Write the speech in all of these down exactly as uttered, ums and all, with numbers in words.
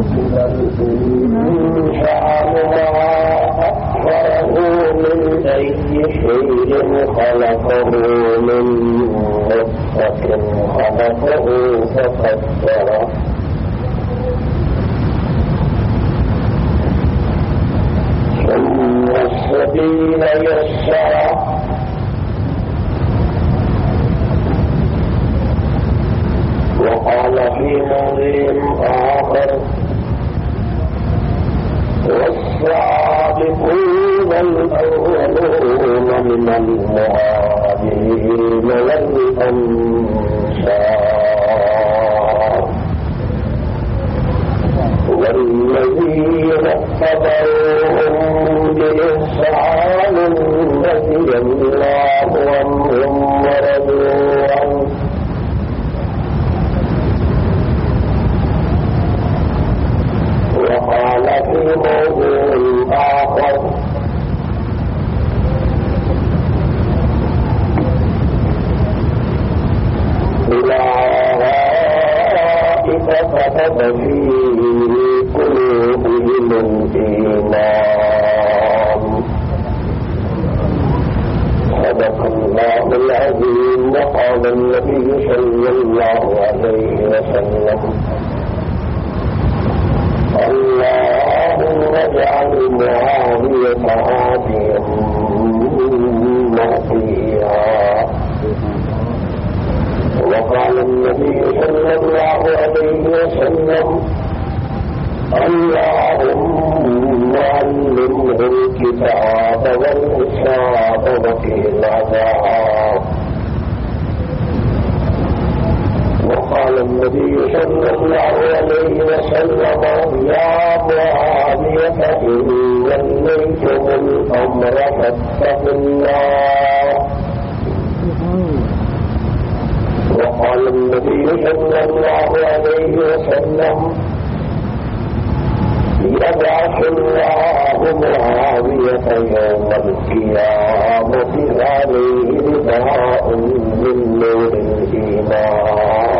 خلقه من نطفة خلقه فقدره ثم السبيل يسره وقال في موضع آخر والسابقون الأولون من المهاجرين والأنصار والذين اتبعوهم بإحسان رضي الله عنهم ورضوا عنه وقال في موضع آخر أولئك كتب في قلوبهم الإيمان صدق الله العظيم. وقال النبي صلى الله عليه وسلم اللهم اجعل معاوية هاديا مهديا. وقال النبي صلى الله عليه وسلم اللهم علمه الكتاب والحساب وقيل العذاب. وقال النبي صلى الله عليه وسلم يا معاوية إن وليتم الأمر فاتقوا الله. وقال النبي صلى الله عليه وسلم يبعث الله معاوية يوم القيامة عليه رداء من نور الإيمان.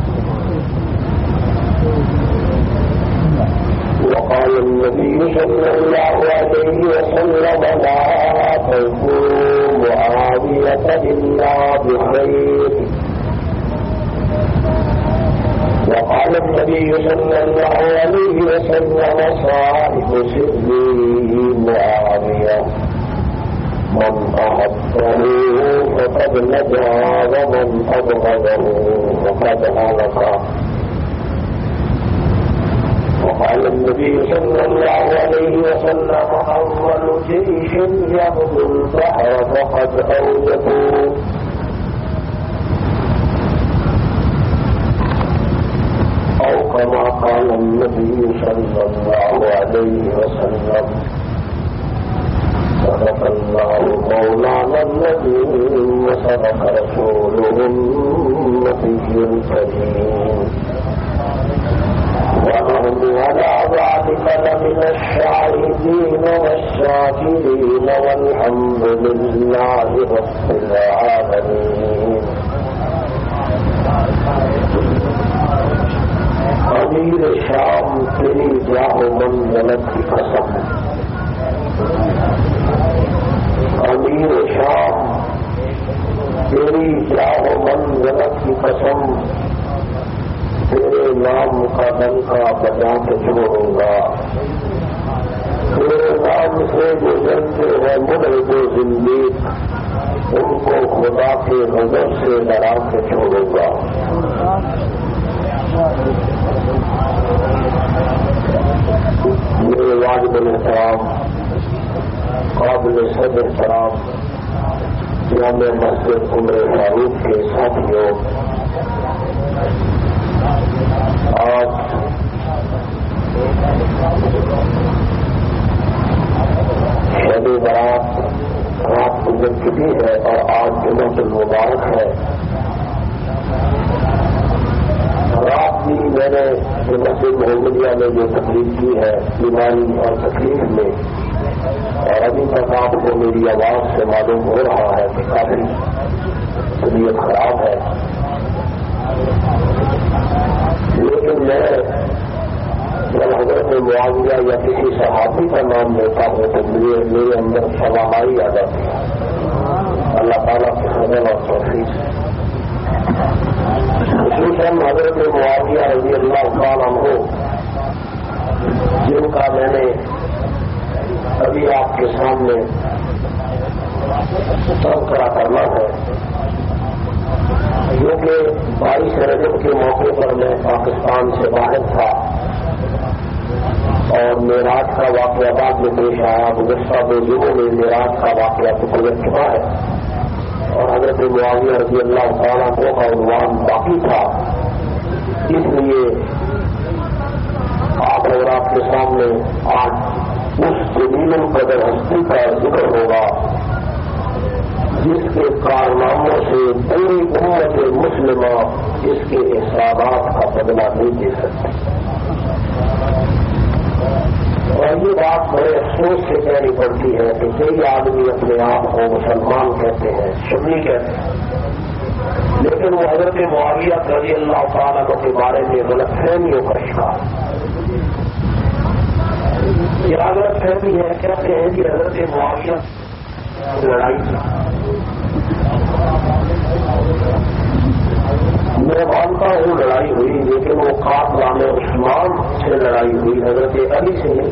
وقال النبي صلى الله عليه وسلم لا تلقوا معاوية إلا بخير. وقال النبي صلى الله عليه وسلم صاحب سري معاوية من أحبه فقد نجا ومن أبغضه فقد هلك. وقال النبي صلى الله عليه وسلم أول جيش يغزو البحر فقد أوجبوا. أو كما قال النبي صلى الله عليه وسلم صدق الله مولانا الذي وصدق رسوله النبي الكريم. ونحن على ذلك لمن الشاهدين والشاكرين والحمد لله رب العالمين. امیر شام تیری جاہ منزلت کی قسم. امیر شام تیری جاہ منزلت کی قسم تیرے نام کا ڈنکا بجا کے چھوڑوں گا. تیرے نام سے گزرتے ہیں ملک و زندگی ان کو خدا کے نظر سے ڈرا کے چھوڑوں گا. میرے واجب الاحترام قابل صدر احترام جامع مسجد عمر فاروق کے ساتھیوں، آج شب برات رات گزر چکی ہے اور آج جمعۃ المبارک ہے. رات بھی میں نے مسجد محمدیہ میں جو تقریر کی ہے بیماری اور تکلیف میں، اور ابھی تک آپ کو میری آواز سے معلوم ہو رہا ہے کہ کافی طبیعت خراب ہے. لیکن میں جب معاویہ یا کسی صحابی کا نام لیتا ہوں تو مجھے میرے اندر شرمائی آ جاتی ہے. اللہ تعالیٰ کی فضل اور توفیق سے خصوصاً حضرت معاویہ رضی اللہ تعالیٰ عنہ جن کا میں نے ابھی آپ کے سامنے تذکرہ کرنا ہے، کیونکہ بائیس رجب کے موقع پر میں پاکستان سے باہر تھا اور معراج کا واقعہ بعد میں پیش آیا. گزشتہ دو دنوں میں معراج کا واقعہ تو گزر چکا ہے اور حضرت معاویہ رضی اللہ تعالیٰ کو کا عنوان باقی تھا. اس لیے آپ اور آپ کے سامنے آج اس جلیل القدر ہستی کا ذکر ہوگا جس کے کارناموں سے پوری امت مسلمہ اس کے احساسات کا بدلہ نہیں دے سکتی. اور یہ بات بڑے افسوس سے کہنی پڑتی ہے کہ کئی آدمی اپنے آپ کو مسلمان کہتے ہیں، سنی کہتے ہیں، لیکن وہ حضرت معاویہ رضی اللہ تعالیٰ کے بارے میں غلط فہمیوں کا شکار. یہ غلط فہمی ہے، کہتے ہیں کہ حضرت معاویہ لڑائی تھی. میں مانتا ہوں لڑائی ہوئی، لیکن وہ قاتلان عثمان سے لڑائی ہوئی، حضرت علی سے نہیں.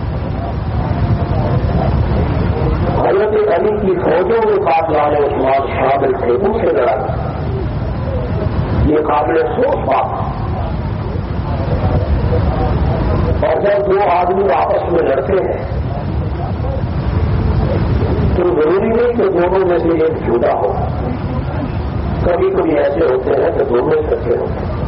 حضرت علی کی فوجوں میں قاتلان عثمان شامل تھے، ان سے لڑائی. یہ قابل افسوس بات. اور جب دو آدمی آپس میں لڑتے ہیں تو ضروری نہیں کہ دونوں میں سے ایک جھوٹا ہو. کبھی کبھی ایسے ہوتے ہیں کہ دونوں سچے ہوتے ہیں.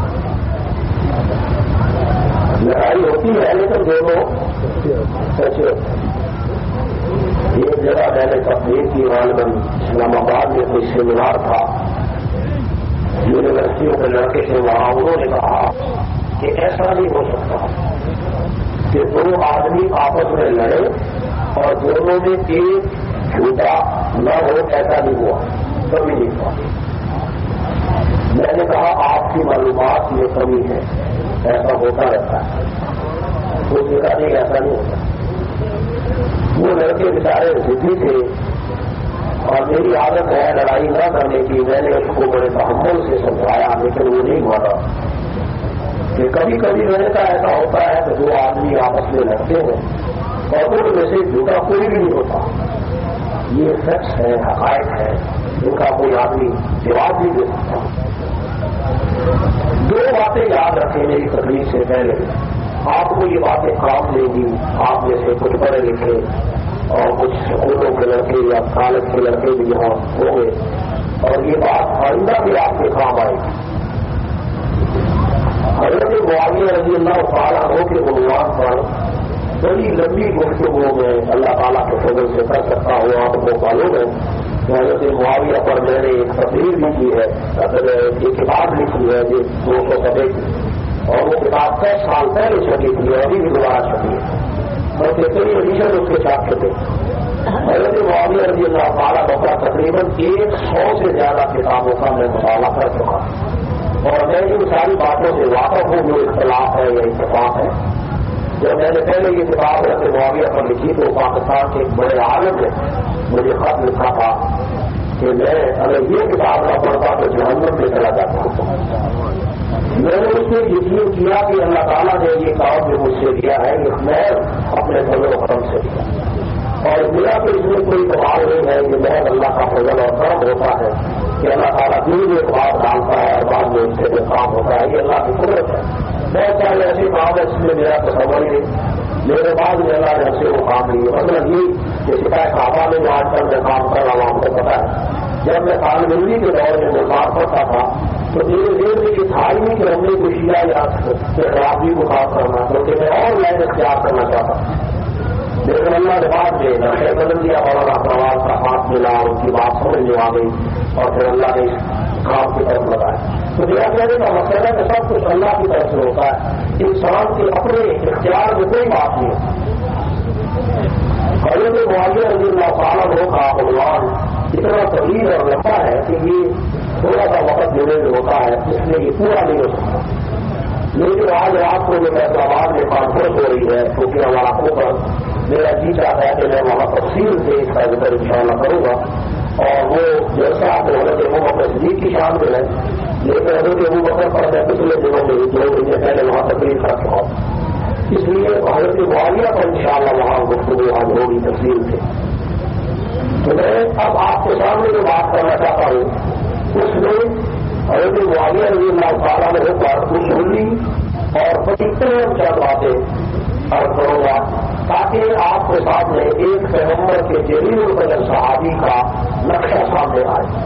لڑائی ہوتی ہے لیکن دونوں سچے ہوتے ہیں. ایک جگہ میں نے تقریر کی، غالباً اسلام آباد میں کوئی سیمینار تھا، یونیورسٹیوں کے لڑکے سے وہاں انہوں نے کہا کہ ایسا نہیں ہو سکتا کہ دو آدمی آپس میں لڑے اور دونوں میں ایک جھوٹا نہ ہو. ایسا نہیں ہوا، کبھی نہیں ہوا. میں نے کہا آپ کی معلومات میں کمی ہے، ایسا ہوتا رہتا ہے. وہ دیکھا نہیں، ایسا نہیں ہوتا. وہ لڑکے بیچارے ضدی تھے اور میری عادت ہے لڑائی نہ کرنے کی. میں نے اس کو بڑے تحمل سے سمجھایا لیکن وہ نہیں مانا. کہ کبھی کبھی میں نے کہا ایسا ہوتا ہے کہ دو آدمی آپس میں لڑتے ہیں اور ان میں سے جھوٹا کوئی بھی نہیں ہوتا. یہ سچ ہے، حقائق ہے، ان کا کوئی آدمی جواب نہیں دے سکتا. دو باتیں یاد رکھیں میری تقریر سے پہلے. آپ کو یہ باتیں کام لیں گی. آپ میں سے کچھ پڑھے لکھے اور کچھ اسکولوں کے لڑکے یا کالج کے لڑکے بھی یہاں ہوں گے اور یہ بات آئندہ بھی آپ کے کام آئے گی. حضرت معاویہ رضی اللہ تعالیٰ عنہ کے عنوان پر بڑی لمبی گفتگو میں اللہ تعالیٰ کے فضل سے کر سکتا ہوں. آپ کو معلوم ہے کہ حضرت معاویہ پر میں نے ایک تقریر بھی کی ہے، ایک کتاب لکھی ہے جو دو سو صفحے کی، اور وہ کتاب کئی سال پہلے چھپی تھی اور ابھی بھی دوبارہ چھپی ہے اور کئی ایڈیشن اس کے ساتھ چھپے. حضرت معاویہ رضی اللہ تعالیٰ کا تقریباً ایک سو سے زیادہ کتابوں کا میں مطالعہ کر چکا اور میں ان ساری باتوں سے واقف ہوں جو اختلاف ہے یا اتفاق ہے. جب میں نے پہلے یہ کتاب حضرت معاویہ پر لکھی تو پاکستان کے ایک بڑے عالم نے مجھے خط لکھا تھا کہ میں اگر یہ کتاب نہ پڑھتا تو جہنم میں چلا جاتا ہوں. میں نے اس سے یقین کیا کہ اللہ تعالیٰ نے یہ کام جو مجھ سے دیا ہے یہ میں اپنے فضل و کرم سے دیا اور میرا تو اس میں کوئی سوال نہیں ہے. یہ محض اللہ کا فضل اور کرم ہوتا ہے کہ اللہ تعالیٰ دل میں ایک بات ڈالتا ہے اور بعد میں اس سے جو کام ہوتا ہے. یہ اللہ کی قدرت ہے. بہت سارے ایسے کام ہے جس میں میرا تصور ہی نہیں. میرے بعد میں اللہ نے ہم سے وہ کام لیے. مطلب یہ کہ شکایت کعبہ میں جو آج کل میں کام کر رہا ہوں آپ کو پتا ہے. جب میں طالب علمی کے دور میں بیمار پڑتا تھا تو میرے دیر میں یہ تھا ہی نہیں کہ ہم نے کوئی شیعہ یا خرابی کو کام کرنا کیونکہ میں اور لائن اختیار کرنا چاہتا ہوں. لیکن اللہ نے بعد میں نقشے بدل دیا اور اللہ پروار کا ہاتھ ملا اور ان کی بات سمجھ میں آ گئی اور پھر اللہ نے اس کام کی طرف لگایا. تو میرا کہنے کا مقصد ہے کہ سب کچھ اللہ کی طرف سے ہوتا ہے. انسان کے اپنے اختیار میں کوئی بات نہیں ہے. حضرت معاویہ رضی اللہ تعالیٰ عنہ کا عنوان اتنا طویل اور لمبا ہے کہ یہ تھوڑا سا وقت دینے میں ہوتا ہے، اس لیے یہ پورا نہیں ہو سکتا. لیکن آج رات کو میں فیصلہ آباد میں کانفرنس محبت ہو رہی ہے کیونکہ ہمارا اوپر میرا جی چاہتا ہے کہ میں وہاں تفصیل سے اس کا ذکر انشاءاللہ کروں گا، اور وہ جیسا آپ حضرت ابو بکر صدیق کی شان میں ہے، لیکن حضرت ابو بکر پر میں پچھلے دنوں میں دو مہینے پہلے وہاں تقریر کر چکا ہوں، اس لیے حضرت معاویہ پر انشاءاللہ وہاں گفتگو آج ہوگی تفصیل سے۔ تو میں اب آپ کے سامنے جو بات کرنا چاہتا ہوں اس میں حضرت معاویہ رضی اللہ تعالیٰ نے پر اصولی اور بڑی اہم چند باتیں عرض کروں گا تاکہ آپ کے سامنے ایک پیغمبر کے جلیل القدر صحابی کا نقشہ سامنے آئے۔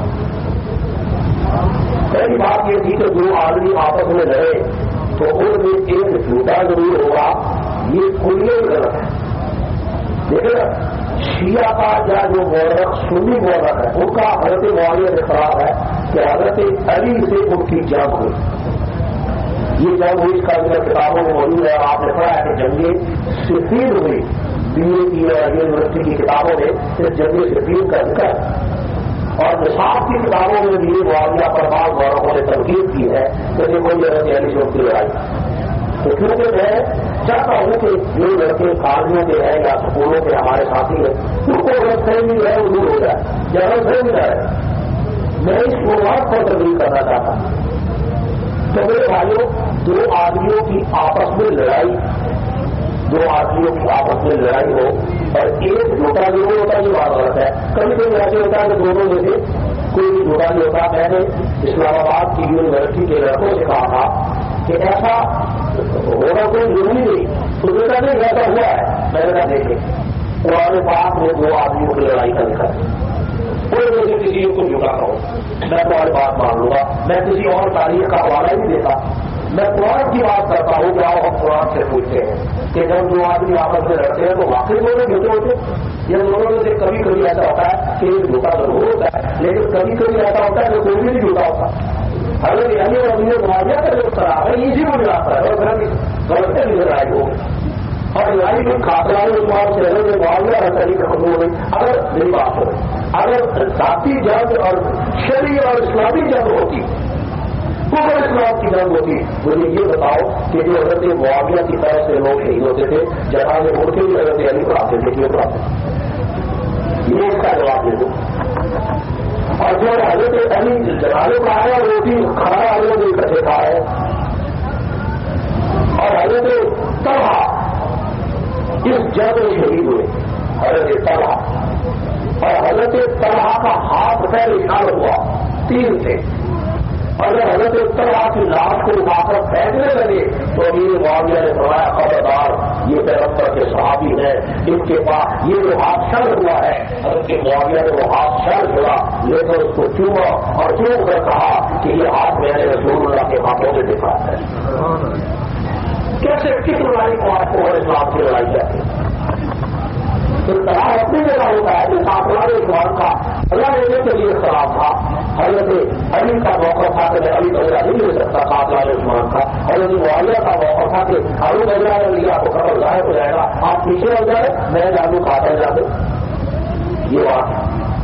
پہلی بات یہ تھی کہ جو آدمی آپس میں لڑے تو ان میں ایک جھوٹا ضرور ہوگا، یہ کلیہ غلط ہے۔ دیکھیں شیعہ کا یا جو مورخ سنی مورخ ہے ان کا حضرت معاویہ سے خراب ہے کہ حضرت علی سے ان کی جنگ ہوئی، یہ جنگ ہوئی اس کا ذکر کتابوں میں موجود ہے، اور آپ نے پڑھا ہے کہ جنگ صفین ہوئی بی اے کی اور یونیورسٹی کی کتابوں میں اس جنگ صفین کا ذکر ہے، اور نصاب کی کتابوں میں بھی معاویہ پر بعض مورخوں نے تنقید کی ہے کہ کوئی حضرت علی سے ان کی لڑائی۔ تو کیونکہ میں چاہتا ہوں کہ جو لڑکے کالجوں کے ہیں یا سکولوں کے ہمارے ساتھی ہیں ان کو غلط فہمی ہے وہ دور ہو جائے یا غلط فہمی نہ رہے، میں اس مواد پر تبدیل کرنا چاہتا ہوں۔ تو میرے بھائیوں، دو آدمیوں کی آپس میں لڑائی دو آدمیوں کی آپس میں لڑائی ہو اور ایک جھوٹا ضرور ہوتا ہے، یہ بات غلط ہے۔ کبھی کبھی ایسے ہوتا ہے کہ دونوں میں سے کوئی بھی جھوٹا نہیں ہوتا۔ میں نے اسلام آباد کی یونیورسٹی کے لڑکوں سے کہا تھا کہ ایسا ہونا کوئی ضروری نہیں، تو بیٹا نہیں ایسا ہوا ہے، میں نے کہا دیکھیں قرآن پاک میں دو آدمیوں کی لڑائی کا ذکر ہے، کوئی مجھے کسی کو جھوٹا کہوں میں تمہاری بات مان لوں گا، میں کسی اور تاریخ کا حوالہ نہیں دیتا، میں قرآن کی بات کرتا ہوں کہ آؤ ہم قرآن سے پوچھتے ہیں کہ جب دو آدمی آپس میں لڑتے ہیں تو واقعی دونوں جھوٹے ہوتے ہیں، یہ دونوں میں سے کبھی کبھی ایسا ہوتا ہے کہ ایک جھوٹا ضرور ہوتا ہے، لیکن کبھی کبھی ایسا ہوتا ہے کہ کوئی بھی نہیں جھوٹا ہوتا۔ حضرت علی اور ابو معاویہ کا جو خراب ہے اسی کو ملاتا ہے اور غلط سے لڑائی ہو اور لڑائی میں خاطرہ عثمان سے حضرت معاویہ اور علی کا ختم ہو گئی۔ اگر میری بات ہو اگر ذاتی جنگ اور شرعی اور اسلامی جنگ ہوتی تو اگر اسلام کی جنگ ہوتی مجھے یہ بتاؤ کہ جو حضرت معاویہ کی طرف سے لوگ شہید ہوتے تھے جہاں میں اڑ کے بھی حضرت علی پڑھاتے تھے کیوں پڑھاتے، یہ اس کا جواب دے دو۔ اور جو حضرت علی جنازے کا آیا وہ بھی کھانا والوں نے اکٹھے کھا ہے، اور حضرت طلحہ اس جنگ میں شہید ہوئے، حضرت طلحہ اور حضرت طلحہ کا ہاتھ پیر اشار ہوا تین سے، اور جب حضرت طلحہ کی لاش کو اٹھا کر پھینکنے لگے تو امیر معاویہ نے فرمایا خبردار یہ پیغمبر کے صحابی ہے، ان کے پاس یہ جو ہاتھ شر ہوا ہے، حضرت معاویہ نے وہ ہاتھ شر ہوا لے کر اس کو چوما اور چوم کر کہا کہ یہ ہاتھ میں نے رسول اللہ کے ہاتھوں سے دیکھا ہے۔ کیسے کس لڑائی کو آپ کو اور اسلام کی لڑائی کہتے ہیں؟ طرح اپنی جگہ ہوتا ہے کہ ساکرار اقبال کا اللہ لینے کے لیے خراب تھا، حضرت علی کا موقع تھا کہ علی بجرا نہیں لے سکتا ساکرار عثمان کا، حضرت معاویہ کا موقع تھا کہ ابو بجرا نے لیا تو خبر ظاہر ہو جائے گا، آپ پیچھے ہو جائے میں جانو کھاتا جا دوں، یہ بات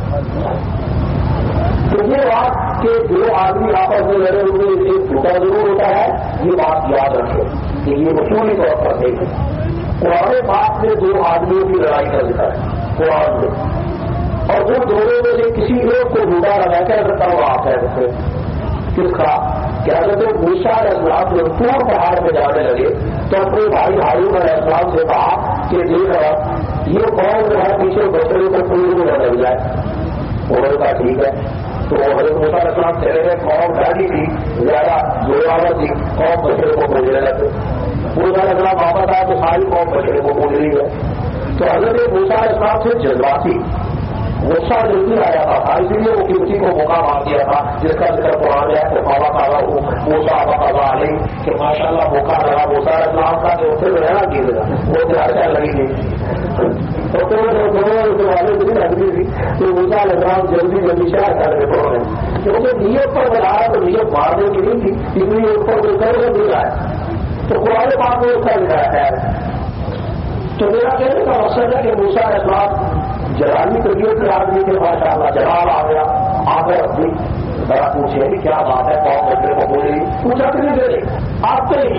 تو یہ بات کہ جو آدمی آپس میں لڑے ہوئے ایک جھوٹا ضرور ہوتا ہے، یہ بات یاد رکھیں کہ یہ اصولی طور پر نہیں ہے۔ قرآن پاک میں دو آدمیوں کی لڑائی کا ذکر ہے قرآن میں، اور وہ دونوں میں سے کسی ایک کو جھوٹا لگا کر رکھتا ہوا آپ ہے کس کا کیا کہتے ہیں موسیٰ علیہ السلام جب پور پہاڑ پہ جانے لگے تو اپنے بھائی ہارون علیہ السلام سے کہا کہ دیکھ رہا یہ قوم جو ہے پیچھے بچڑے کو پور میں نہ لگ جائے، انہوں نے کہا ٹھیک ہے، تو حضرت موسیٰ علیہ السلام چلے گئے، قوم ڈالی تھی زیادہ زوراور تھی، قوم بچڑے کو پوجنے لگے، موسیٰ علیہ السلام واپس آیا تو ساری قوم بچڑے کو پوج رہی ہے، تو حضرت موسیٰ علیہ السلام سے جذباتی غصہ جلدی آیا تھا، اسی لیے وہ کسی کو موقع مار دیا تھا جس کا ذکر قرآن ہے کہ بابا تعالیٰ ہو موسیٰ بابا علیہ کہ ماشاء اللہ موقع لگا موسیٰ علیہ السلام کا کہ اسے جو رہنا چاہیے گا وہ پیار لگی گئی تو والے بھی لگتی تھی تو موسیٰ علیہ السلام جلدی جلدی شہر کر کے پڑھ رہے ہیں کیونکہ نیت پر بنا رہا تو نیت مارنے کی نہیں تھی، اس لیے اس پر کوئی کر کے مل رہا ہے تو قرآن پاک میں اس کا لکھا ہے۔ تو میرا کہنے کا مقصد ہے کہ موسیٰ علیہ السلام جلالی طبیعت کے آدمی کے ماشاء اللہ جلال آ گیا، آ کر اپنی ذرا پوچھے کہ کیا بات ہے قوم بچے کو بولے پوچھا کہ نہیں دے آپ کے ہی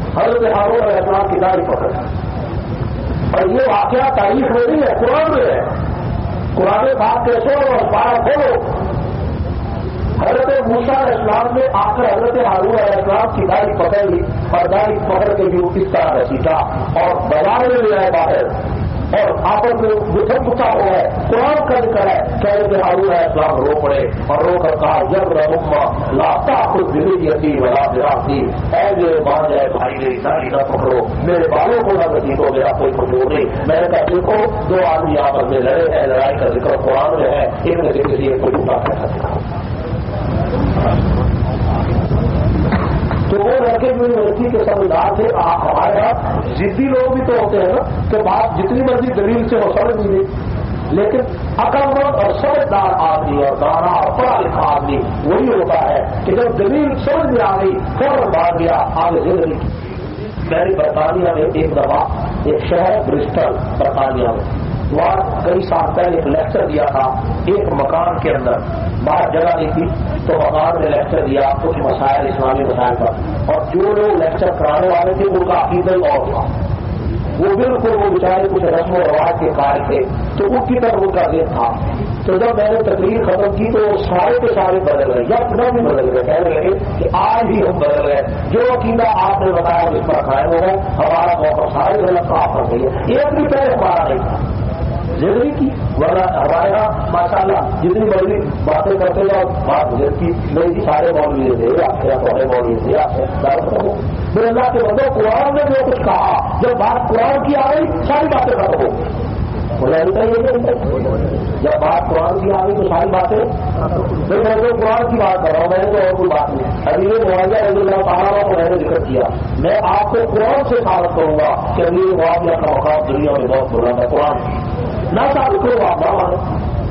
حضرت ہارون علیہ السلام کی داڑھی پکڑ. اور یہ واقعہ تاریخ میں نہیں ہے، قرآن میں ہے. قرآن پاک کے سو اور بارہ کھولو. حضرت موسیٰ علیہ السلام نے آ کر حضرت ہارون علیہ السلام کی داڑھی پکڑ لی اور داڑھی پکڑ کے بھی اس طرح رسیٹا اور بازار میں لے آئے باہر اور آپس میں گھٹن گھٹا ہوا ہے. قرآن کا ذکر ہے کہ حضرت ہارون علیہ السلام رو پڑے اور رو کر کہا جب رحما لاتا خود دلی ولا براتی، اے میرے مان جائے بھائی میری داڑھی نہ پکڑو، میرے بالوں کو نہ رسیدو، میرا کوئی قصور نہیں. میں نے کہا دیکھو دو آدمی آپس میں لڑے ہیں، لڑائی کا ذکر قرآن میں ہے، ایک نے کسی ایک کو جھوٹا کہا دکھا. تو وہ لڑکے جو یونیورسٹی کے سمجھدار تھے، ہمارے یہاں ضدی لوگ بھی تو ہوتے ہیں نا کہ بات جتنی مرضی دلیل سے وہ سمجھ نہیں گئی، لیکن عقلمند اور سمجھدار آدمی اور دانا اور پڑھا لکھا آدمی وہی ہوتا ہے کہ جب دلیل سمجھ میں آ گئی فوراً بھاگ گیا آگے زندگی. میں نے برطانیہ میں ایک دفعہ ایک شہر برسٹل برطانیہ میں وہاں کئی سال پہلے ایک لیکچر دیا تھا ایک مکان کے اندر، باہر جگہ نہیں تھی تو مکان میں لیکچر دیا کچھ مسائل اسلامی مسائل پر، اور جو لوگ لیکچر کرانے والے تھے ان کا عقیدہ اور تھا، وہ بالکل وہ بیچارے کچھ رسم و رواج کے قائل تھے تو ان کی طرف ان کا ذہن تھا. تو جب میں نے تقریر ختم کی تو سارے کے سارے بدل گئے یا اپنا بھی بدل گئے. کہنے لگے کہ آج ہی ہم بدل گئے، جو عقیدہ آپ نے بتایا اس پر قائم ہو گئے، ہمارا موقع سارے غلط صاف ہو گئی ہے. ایک بھی پہلے ہمارا نہیں تھا زندگی کی، ورنہ ہمارے یہاں ماشاء اللہ جتنی مرضی باتیں کرتے جاؤ بات گزر کی نہیں سارے مولوی تھے آپ سے بڑے مولوی تھے آپ سے میرے اللہ کے بندوں قرآن نے جو کچھ کہا جب بات قرآن کی آ گئی ساری باتیں ختم ہو گئی. جب بات قرآن کی آ گئی تو ساری باتیں میں تو قرآن کی بات کر رہا ہوں، میں نے تو اور کوئی بات نہیں. ابھی یہ معاویہ رضی اللہ تعالیٰ کو میں نے ذکر کیا، میں آپ کو قرآن سے ثابت کروں گا کہ ابھی معاویہ کا مقام دنیا میں بہت بلند ہے. قرآن نہ ثابت کرو آپ نہ مانو،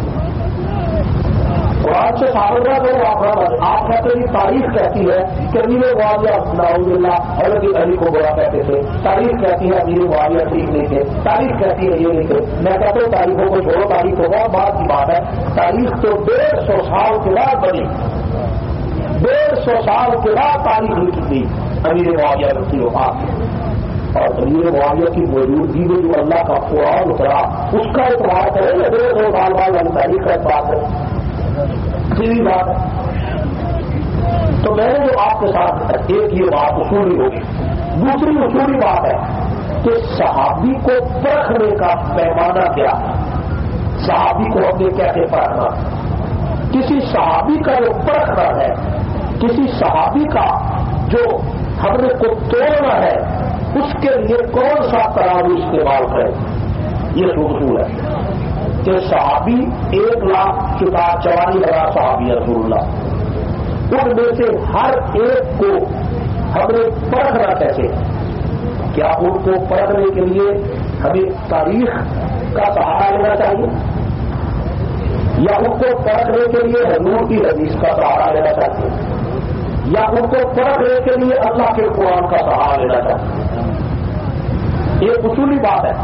قرآن سے ثابت نہ کرو آپ نہ مانو. آپ کہتے ہیں تاریخ کہتی ہے کہ امیر معاویہ نعوذ باللہ حضرت علی کو برا کہتے تھے، تاریخ کہتی ہے امیر معاویہ ٹھیک نہیں تھے، تاریخ کہتی ہے یہ نہیں تھے. میں کہتا ہوں تاریخوں کو چھوڑو، تاریخ تو بہت بات کی بات ہے. تاریخ تو ڈیڑھ سو سال کے بعد بنی، ڈیڑھ سو سال کے بعد تاریخ لکھی تھی امیر معاویہ کی وفات، اور امیر معاویہ کی موجودگی میں جو اللہ کا قرآن اترا اس کا اعتبار کرے یا ڈیڑھ سو سال بعد والی تاریخ کا اعتبار ہے، سیدھی بات ہے. تو میں نے جو آپ کے ساتھ ایک یہ بات اصولی ہوگی. دوسری اصولی بات ہے کہ صحابی کو پرکھنے کا پیمانہ کیا ہے، صحابی کو ہم نے کیسے پرکھنا، کسی صحابی کا جو پرکھنا ہے، کسی صحابی کا جو ہم نے کو توڑنا ہے اس کے لیے کون سا ترازو استعمال کرے. یہ اصول ہے کہ صحابی ایک لاکھ کتاب چوالیس ہزار صحابی رسول اللہ، ان میں سے ہر ایک کو ہم نے پرکھنا کیسے. کیا ان کو پرکھنے کے لیے ہمیں تاریخ کا سہارا لینا چاہیے یا ان کو پرکھنے کے لیے حضور کی حدیث کا سہارا لینا چاہیے یا ان کو پرکھنے کے لیے اللہ کے قرآن کا سہارا لینا چاہیے. یہ اصولی بات ہے.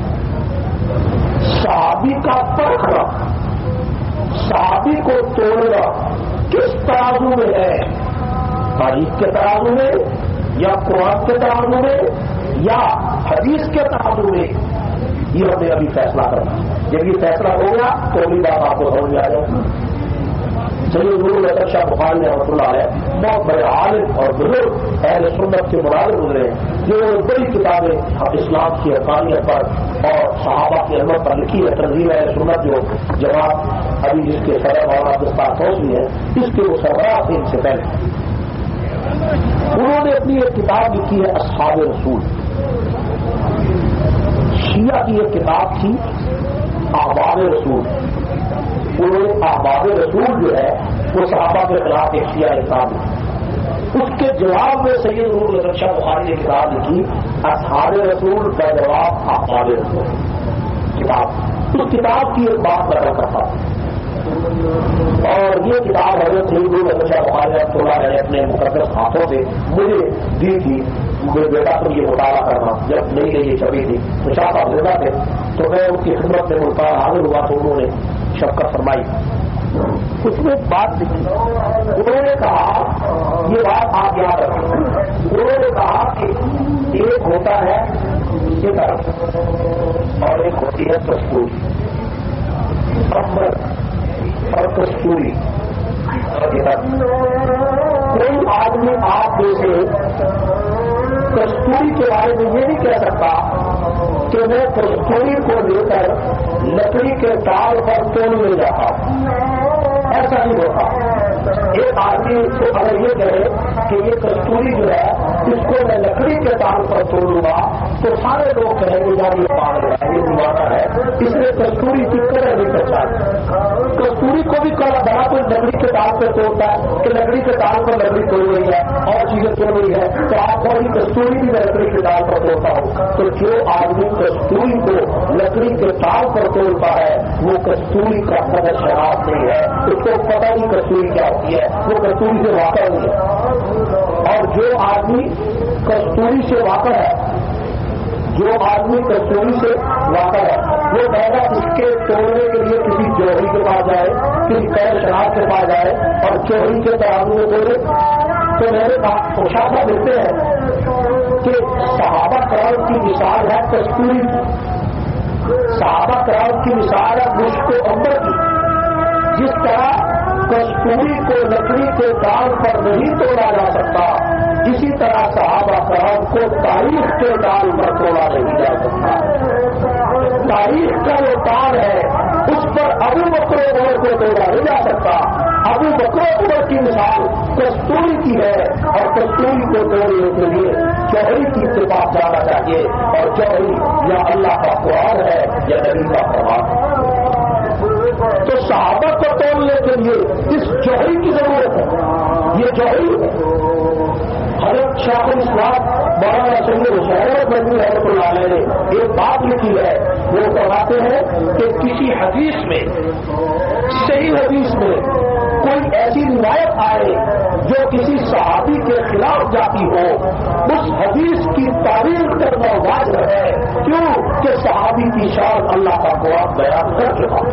صحابی کا پرکھنا، صحابی کو توڑنا کس ترازو میں ہے، تاریخ کے ترازو میں یا قرآن کے ترازو میں یا حدیث کے ترازو میں، یہ ہمیں ابھی فیصلہ کرنا. جب یہ فیصلہ ہو گیا تو اگلی بات آپ کو سمجھ میں آ جائے گی. سید نور الحسن شاہ بخاری رحمۃ اللہ علیہ بہت بڑے عالم اور بزرگ اہل سنت کے مناظر گزرے ہیں، جو بڑی کتابیں اسلام کی حقانیت پر اور صحابہ کی علمت پر لکھی ہے. تنظیم اہل سنت جو جماعت ابھی جس کے صدر مولانا دستار پہنچی ہے اس کے وہ سربراہ تھے ان سے پہلے، انہوں نے اپنی ایک کتاب لکھی ہے اصحاب رسول. شیعہ کی ایک کتاب تھی احباب رسول. انہوں نے احباب رسول جو ہے وہ صحابہ کے خلاف ایک شیعہ کتاب لکھی. اس کے جواب میں سید نور الحسن شاہ بخاری نے کتاب لکھی اصحاب رسول کا جواب احباب رسول کتاب. اس کتاب کی ایک بات نقل کرتا ہوں اور یہ کتاب حضرت سید نور الحسن شاہ بخاری رحمۃ اللہ نے اپنے مقدس ہاتھوں سے مجھے دی تھی. میرے بیٹا کو یہ مطالعہ کرنا جب نئی نئی یہ چھپی تھی تو شاہ صاحب زندہ تھے تو میں ان کی خدمت میں ملتان حاضر ہوا تو انہوں نے شفقت فرمائی اس نے بات لکھی. انہوں نے کہا یہ بات آپ یاد رکھیں. انہوں نے کہا کہ ایک ہوتا ہے طرف اور ایک ہوتی ہے کستوری. اور کستوری کوئی آدمی آپ میں سے کستوری کے بارے میں یہ نہیں کہہ سکتا کہ میں کستوری کو لے کر لکڑی کے ٹال پر توڑنے جاتا ہوں. ایسا نہیں ہوتا. ایک آدمی کو اگر یہ کہے کہ یہ کستوری جو ہے اس کو میں لکڑی کے ٹال پر توڑوں گا تو سارے لوگ کہیں گے یار یہ پاگل ہے, یہ دیوانہ ہے, اس نے کستوری کی قدر نہیں پہچانی. کستوری کو بھی بڑا کوئی لکڑی کے ٹال پر توڑتا ہے کہ لکڑی کے ٹال پر لکڑی توڑ رہی ہے اور چیزیں توڑ رہی ہے تو آپ کو کستوری بھی میں لکڑی کے ٹال پر توڑتا ہوں. تو جو آدمی کستوری کو لکڑی کے ٹال پر توڑتا ہے وہ کستوری کا قدر شراب نہیں ہے. اس کو پتہ نہیں کستوری کیا ہوتی ہے, وہ کستوری سے واقع نہیں ہے. اور جو آدمی کستوری سے واقع ہے جو آدمی کستوری سے واقع ہے وہ پہلا اس کے توڑنے کے لیے کسی جوہری کے پاس جائے, کسی قید شناخت کے پاس جائے اور جوہری کے ترازو میں توڑے. تو میرے مشاہدہ دیتے ہیں کہ صحابہ کرام کی مثال ہے کستوری کی. صحابہ کرام کی مثال ہے مشک و عنبر کی. جس طرح کستوری کو لکڑی کے ڈال پر نہیں توڑا جا سکتا اسی طرح صحابہ کرام کو تاریخ کے ڈال پر توڑا نہیں جا سکتا. تاریخ کا جو ڈال ہے اس پر ابو بکر و عمر کو توڑا نہیں جا سکتا. ابو بکر و عمر کی مثال کستوری کی ہے اور کستوری کو توڑنے کے لیے جوہری کی اتفاق جانا چاہیے اور جوہری یا اللہ کا قرآن ہے یا نبی کا فرمان ہے. تو صحابہ کو توڑنے کے لیے اس جوہری کی ضرورت ہے. یہ جوہری حضرت شیخ الاسلام مولانا سید حسین رحمۃ اللہ علیہ نے ایک بات لکھی ہے. وہ فرماتے ہیں کہ کسی حدیث میں صحیح حدیث میں کوئی ایسی روایت آئے جو کسی صحابی کے خلاف جاتی ہو اس حدیث کی تعریف کرنا واجب ہے. کیوں کہ صحابی کی شان اللہ کا قرآن بیان کر چکا.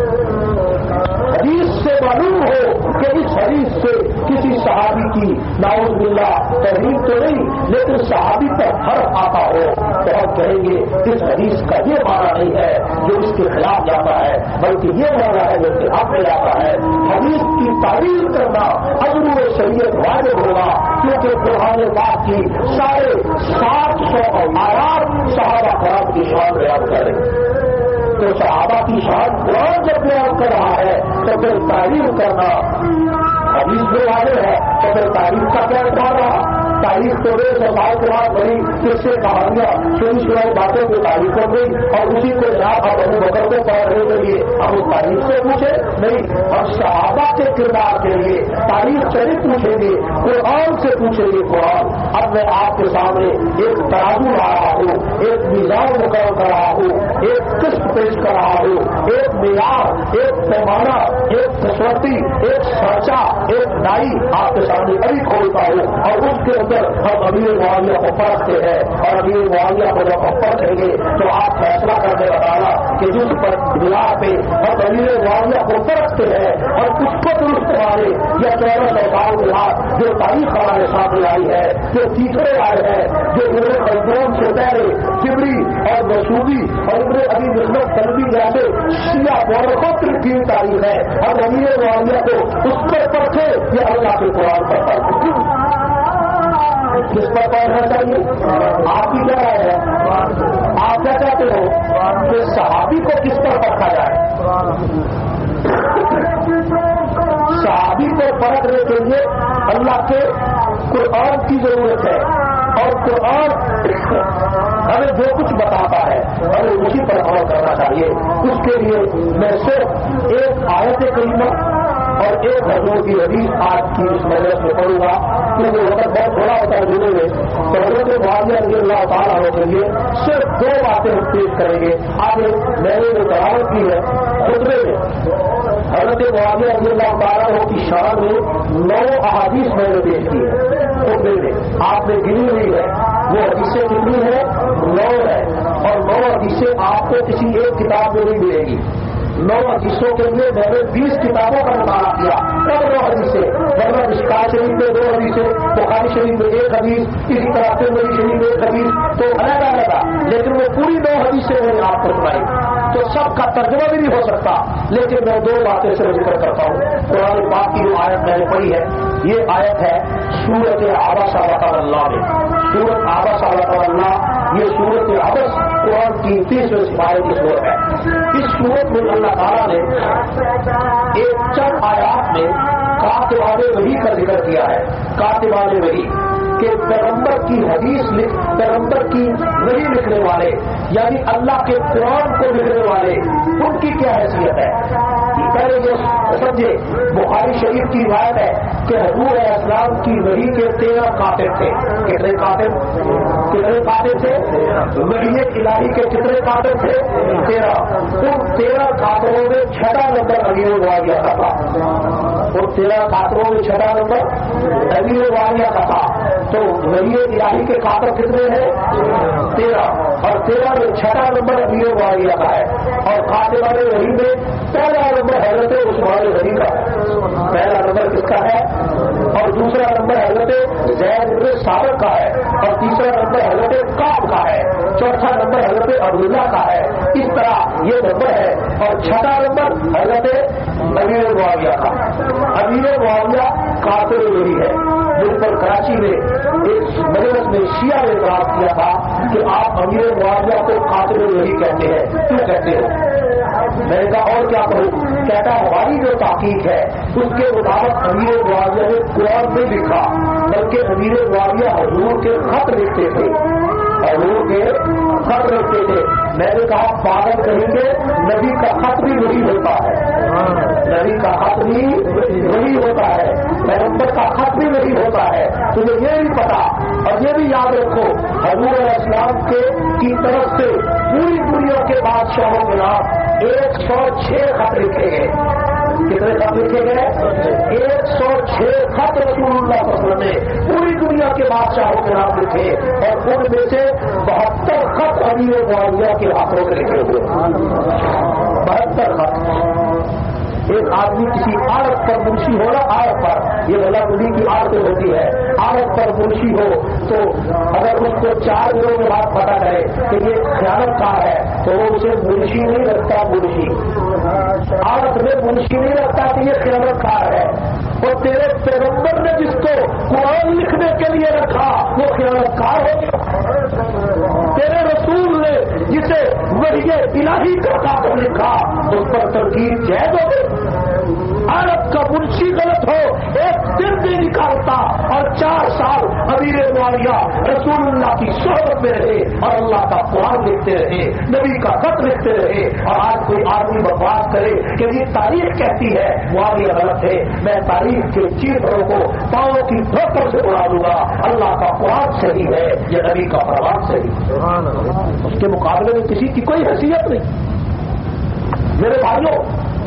حدیث سے معلوم ہو کہ اس حدیث سے کسی صحابی کی نعوذ باللہ تحریم تو نہیں لیکن صحابی پر فرق آتا ہو تو ہم کہیں گے اس حدیث کا یہ معنی نہیں ہے جو اس کے خلاف جاتا ہے بلکہ یہ معنی ہے جو اس کے حق میں جاتا ہے. حدیث کی تعریف کرنا عزم و شریعت واجب ہوگا کیونکہ قرآن پاک کی سارے سات سو آیات صحابہ کرام کی شان بیان کریں. تو صحابہ کی شان قرآن جب بیان کر رہا ہے تو پھر تعریف کرنا حدیث میں واضح ہے تو پھر تعریف کا کیا اعتبار رہا. تاریخ تو بے سال کے بعد بڑی کس سے کہانیاں سنی سنائی باتوں کی تاریخ ہو گئی اور اسی کو جناب اب ابو بکر کو پڑھنے کے لیے اب اس تاریخ سے پوچھے نہیں. ہم صحابہ کے کردار کے لیے تاریخ سے نہیں پوچھیں گے قرآن سے پوچھیں گے. قرآن اب میں آپ کے سامنے ایک ترازو لا رہا ہوں, ایک میزان مقرر کر رہا ہوں, ایک قسط پیش کر رہا ہوں, ایک معیار, ایک پیمانہ, ایک کسوٹی, ایک سرچا, ایک ڈائی آپ کے سامنے ابھی کھولتا ہوں اور اس کے اندر ہم امیر معاویہ کو پرکھتے ہیں اور امیر معاویہ کو جب ہم پرکھیں گے تو آپ فیصلہ کر کے بتانا کہ جس پر بنیاد پہ ہم امیر معاویہ کو پرکھتے ہیں اور اس کو درست مانے یا چودہ سو سال کے بعد جو تاریخ ہمارے سامنے آئی ہے جو تیسرے آئے ہیں جو ابن خلدون سے پہلے سبری اور مسعودی اور ابن ابی مسلم سلبی جیسے شیعہ مورخوں کی تاریخ ہے اور امیر معاویہ کو اس پر پرکھے یا اللہ کے قرآن پر پرکھے. کس پر پڑھنا چاہیے؟ آپ کی کیا رائے ہے؟ آپ کیا چاہتے ہو کہ صحابی کو کس پر پرکھا جائے؟ صحابی کو پرکھنے کے لیے اللہ کے قرآن کی ضرورت ہے اور قرآن ہمیں جو کچھ بتاتا ہے ہمیں اسی پر عمل کرنا چاہیے. اس کے لیے میں صرف ایک آیت کریمہ اور ایک حضور کی حدیث آج کی اس مجلس میں پڑھوں گا کیونکہ وقت بہت تھوڑا ہوتا ہے جنہوں میں تو حضرت معاویہ رضی اللہ تعالیٰ عنہ کے لیے صرف دو باتیں ہم پیش کریں گے. آگے میں نے جو تلاوت کی ہے خطبے میں حضرت معاویہ رضی اللہ تعالیٰ عنہ کی شان میں نو احادیث میں نے پیش کی ہے خطبے میں آپ نے گنی ہوئی ہے. وہ حدیثیں کتنی ہے؟ نو ہے اور نو حدیثیں آپ کو کسی ایک کتاب میں نہیں ملے گی. نو حدیثوں کے لیے میں نے بیس کتابوں کا مطالعہ کیا، تب نو حدیثیں، ورنہ مشکوٰۃ شریف میں دو حدیثیں، بخاری شریف میں ایک حدیث، اسی طرح ترمذی شریف میں ایک حدیث، تو علیحدہ علیحدہ، لیکن وہ پوری نو حدیثیں میں نے آپ کو سنائی، تو سب کا ترجمہ بھی نہیں ہو سکتا، لیکن میں دو باتیں سے ذکر کرتا ہوں۔ قرآن پاک کی جو آیت میں نے پڑھی ہے، یہ آیت ہے سورت عبس اللہ میں، سورت عبس اللہ، یہ سورت عبس قرآن کی تیسویں سپارے کی سورت ہے۔ اس سورت میں اللہ تعالیٰ نے ایک چند آیات میں کاتبان وحی کا ذکر کیا ہے، کاتبان وحی کہ پیغمبر کی حدیث لکھ پیغمبر کی وحی لکھنے والے، یعنی اللہ کے قرآن کو لکھنے والے، ان کی کیا حیثیت ہے؟ پہلے یہ سمجھے، بخاری شریف کی روایت ہے کہ حضور علیہ السلام کی وحی کے تیرہ کاتب تھے۔ کتنے کاتب کتنے کاتب تھے؟ وحی الہی کے کتنے کاتب تھے؟ تیرہ۔ ان تیرہ کاتبوں میں چھٹا نمبر امیر معاویہ کا تھا، اور تیرہ کاتبوں میں چھٹا نمبر امیر معاویہ کا تھا۔ تو وحی الہی کے کاتب کتنے ہیں؟ تیرہ، اور تیرہ میں چھٹا نمبر امیر معاویہ کا ہے، اور کاتبان وحی میں پہلا نمبر حضرت عثمان غنی کا ہے۔ پہلا نمبر کس کا ہے؟ اور دوسرا نمبر حضرت زید بن ثابت کا ہے، اور تیسرا نمبر حضرت کعب کا ہے، چوتھا نمبر حضرت عبداللہ کا ہے۔ اس طرح یہ نمبر ہے، اور چھٹا نمبر حضرت امیر معاویہ کا۔ امیر معاویہ قاتل وحی ہے، جن پر کراچی میں ایک مجلس میں شیعہ نے اعتراض کیا تھا کہ آپ امیر معاویہ کو قاتل وحی کہتے ہیں، کیوں کہتے ہو؟ میں نے کہا اور کیا کہوں؟ کہتا ہماری جو تحقیق ہے اس کے مطابق امیر معاویہ نے قرآن نہیں لکھا، بلکہ امیر معاویہ حضور کے خط لکھتے تھے، حضور کے خط لکھتے تھے۔ میں نے کہا پاگل کہیں گے، نبی کا خط بھی وہی ہوتا ہے، نبی کا خط بھی وہی ہوتا ہے، پیغمبر کا خط بھی وہی ہوتا ہے۔ تمہیں یہ بھی پتا اور یہ بھی یاد رکھو، حضور علیہ السلام کے کی طرف سے پوری دنیا کے بادشاہوں کے نام ایک سو چھ خط لکھے گئے۔ کتنے خط لکھے گئے؟ ایک سو چھ خط رسول اللہ صلی اللہ علیہ وسلم نے پوری دنیا کے بادشاہوں کے نام لکھے، اور ان میں سے بہتر خط امیر معاویہ کے ہاتھوں سے لکھے ہوئے، بہتر خط۔ ایک آدمی کسی عورت پر منشی ہو نا، عورت پر، یہ غلط بلی کی عادت ہوتی ہے، عورت پر منشی ہو تو اگر اس کو چار دنوں کے بعد پتا کرے کہ یہ خیانت کار ہے تو وہ اسے منشی نہیں رکھتا، منشی عورت میں منشی نہیں رکھتا کہ یہ خیانت کار ہے۔ اور تیرے پیغمبر نے جس کو قرآن لکھنے کے لیے رکھا وہ خیانت کار ہو گیا، تیرے رسول نے جسے وحی الہی کا کاتب لکھا اس پر تنقید جائز ہو گئی۔ عورت کا منشی غلط ہو ایک دن بھی نکالتا، اور چار سال امیر معاویہ رسول اللہ کی صحبت میں رہے اور اللہ کا قرآن لکھتے رہے، نبی کا خط لکھتے رہے۔ اور آج کوئی آدمی بکواس کرے کہ یہ تاریخ کہتی ہے معاویہ غلط ہے، میں تاریخ کے چیزوں کو پاؤں کی دھوکر سے اڑا دوں گا۔ اللہ کا قرآن صحیح ہے، یہ نبی کا فرمان صحیح، اس کے مقابلے میں کسی کی کوئی حیثیت نہیں۔ میرے بھائیوں،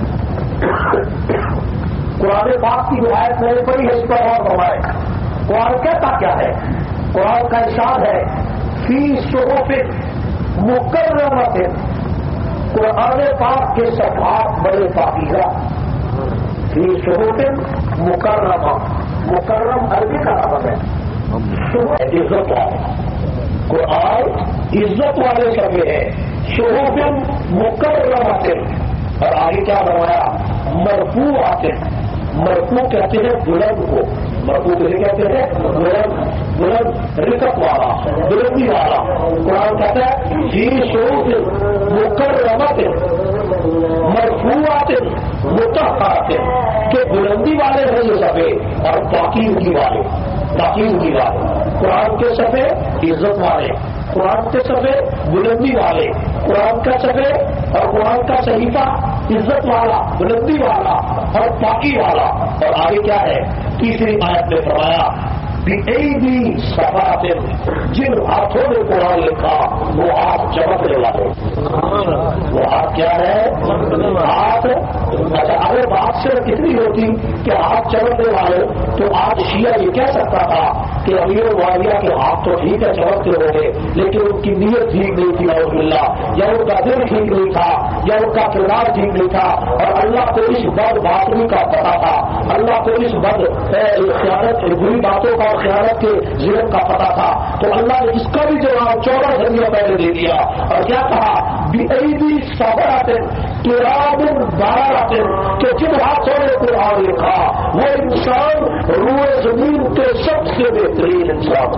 قرآن پاک کی جو آیت میں نے پڑھی ہے اس پر غور فرمائے۔ قرآن کہتا کیا ہے؟ قرآن کا ارشاد ہے فی صحف مکرمۃ، قرآن پاک کے صفحات بڑے پاکیزہ، فی صحف مکرمہ، مکرم عربی کا لفظ ہے، عزت والے، قرآن عزت والے صفحے ہے، صحف مکرمۃ، اور آگے کیا بنوایا؟ مرفوعات، مرفوع کہتے ہیں بلند کو، مرفوع کسے کہتے ہیں؟ بلند، بلند رکت والا، بلندی والا۔ قرآن کہتا ہے فی صحف مکرمۃ مرفوعات مطہرات، کہ بلندی والے ہیں یہ صفحے اور پاکیزگی والے، پاکیزگی والے۔ قرآن کے صفحے عزت والے، قرآن کے صفحے بلندی والے، قرآن کا صفحے اور قرآن کا صحیفہ عزت والا، بلندی والا اور پاکی والا۔ اور آگے کیا ہے؟ تیسری آیت میں فرمایا بِأَيْدِي صَفَاتٍ، جن ہاتھوں نے قرآن لکھا وہ ہاتھ چمکنے والے، وہ ہاتھ کیا ہے؟ ہاتھ۔ اچھا اگر بات ہاتھ صرف اتنی ہوتی کہ ہاتھ چمکنے والے تو آج شیعہ یہ کہہ سکتا تھا کہ امیر معاویہ کے ہاتھ تو ٹھیک ہے چمکتے ہوں گے لیکن ان کی نیت ٹھیک نہیں تھی نعوذ باللہ، یا ان کا دل ٹھیک نہیں تھا، یا ان کا کردار ٹھیک نہیں تھا، اور اللہ کو اس بد باطنی کا پتا تھا، اللہ کو اس بد خیانت بری باتوں کا اور خیانت کے ذہن کا پتا تھا، تو اللہ نے اس کا بھی جواب چودہ صدیوں پہلے دے دیا اور کیا کہا بِأَيْدِي صَبْرَةٍ کِرَامٍ بَرَرَةٍ کہ جن ہاتھوں نے قرآن لکھا وہ انسان روئے زمین کے سب سے بہترین انسان